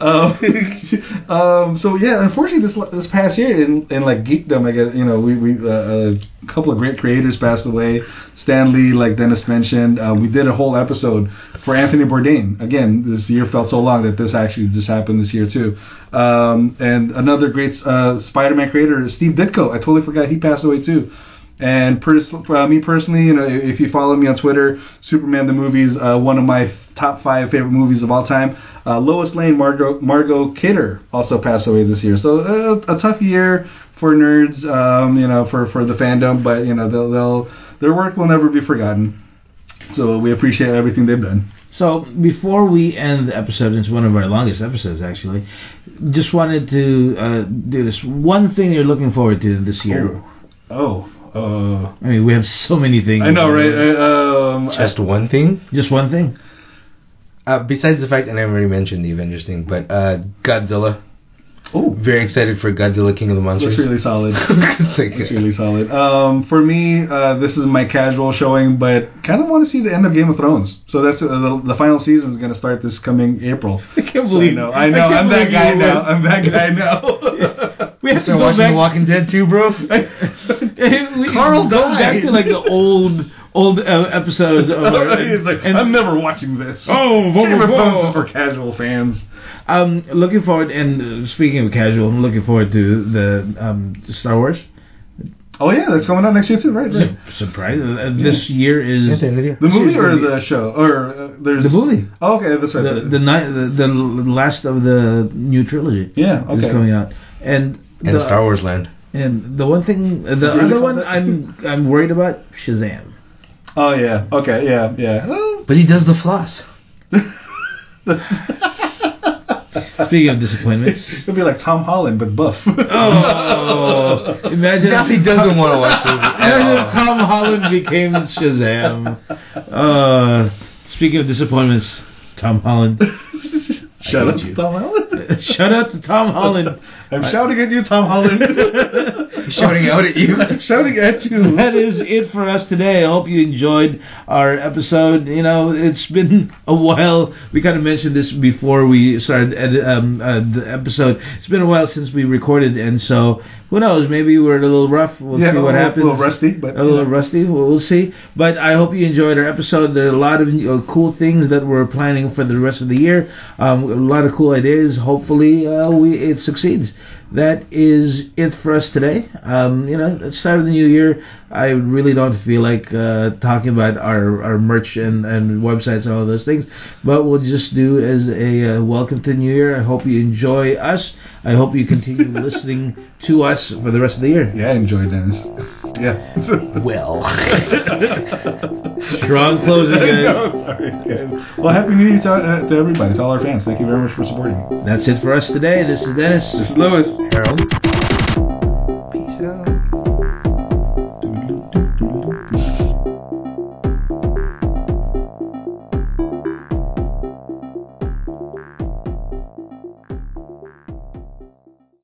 Um, um, so yeah, unfortunately, this this past year in, in like geekdom, I guess you know we we uh, a couple of great creators passed away. Stan Lee, like Dennis mentioned, uh, we did a whole episode for Anthony Bourdain. Again, this year felt so long that this actually just happened this year too. Um, and another great uh, Spider-Man creator, Steve Ditko. I totally forgot he passed away too. And pers- uh, me personally, you know, if you follow me on Twitter, Superman the Movies, uh, one of my top five favorite movies of all time. Uh, Lois Lane, Margot, Margot Kidder also passed away this year. So uh, a tough year for nerds, um, you know, for, for the fandom. But you know, they'll, they'll their work will never be forgotten. So we appreciate everything they've done. So before we end the episode, it's one of our longest episodes actually. Just wanted to uh, do this one thing you're looking forward to this year. Oh. oh uh, I mean, we have so many things. I know, right? Uh, um, Just one thing? Just one thing? Uh, besides the fact that I already mentioned the Avengers thing, but uh, Godzilla. Oh, very excited for Godzilla King of the Monsters. That's really solid. It's like, That's really solid. Um, for me, uh, this is my casual showing, but kind of want to see the end of Game of Thrones. So that's uh, the, the final season is going to start this coming April. I can't So believe. I know. I know. I can't I'm that believe guy you now. went- I'm that guy now. We have to start go watching back. The Walking Dead too, bro. we Carl go died. back to like the old old uh, episodes. Of our, He's like, and- I'm never watching this. Oh, whoa, Game of whoa, Thrones whoa. is for casual fans. I'm looking forward, and uh, speaking of casual, I'm looking forward to the um, Star Wars. Oh yeah, that's coming out next year too, right? right. Surprise! Uh, this year is The movie or the show, or uh, there's The movie. Oh, okay, that's right. the the, ni- the the last of the new trilogy. Yeah, okay. is coming out, and And the, Star Wars Land. And the one thing, the Really other called one, it? I'm I'm worried about Shazam. Oh yeah, okay, yeah, yeah. Oh. But he does the floss. Speaking of disappointments, It'll be like Tom Holland but buff. oh, imagine Now he doesn't want to watch movies at Imagine all. if Tom Holland became Shazam. Uh, speaking of disappointments, Tom Holland. Shout hate out to you. Tom Holland. Shout out to Tom Holland. I'm shouting at you, Tom Holland. He's shouting out at you. I'm shouting at you. That is it for us today. I hope you enjoyed our episode. You know, it's been a while. We kind of mentioned this before we started edit, um, uh, the episode. It's been a while since we recorded, and so who knows? Maybe we're a little rough. We'll Yeah, see what a little- happens. a little rusty, but, a little you know. rusty. We'll, we'll see. But I hope you enjoyed our episode. There are a lot of uh, cool things that we're planning for the rest of the year. Um, a lot of cool ideas. Hopefully, uh, we it succeeds. That is it for us today. Um, you know, at the start of the new year, I really don't feel like uh, talking about our, our merch and, and websites and all those things, but we'll just do as a uh, welcome to the new year. I hope you enjoy us. I hope you continue listening to us for the rest of the year. Yeah, I enjoyed Dennis. Yeah. Well. Strong closing, guys. No, sorry, guys. Well, happy New Year to, uh, to everybody, to all our fans. Thank you very much for supporting. That's it for us today. This is Dennis. This is Lewis. Harold.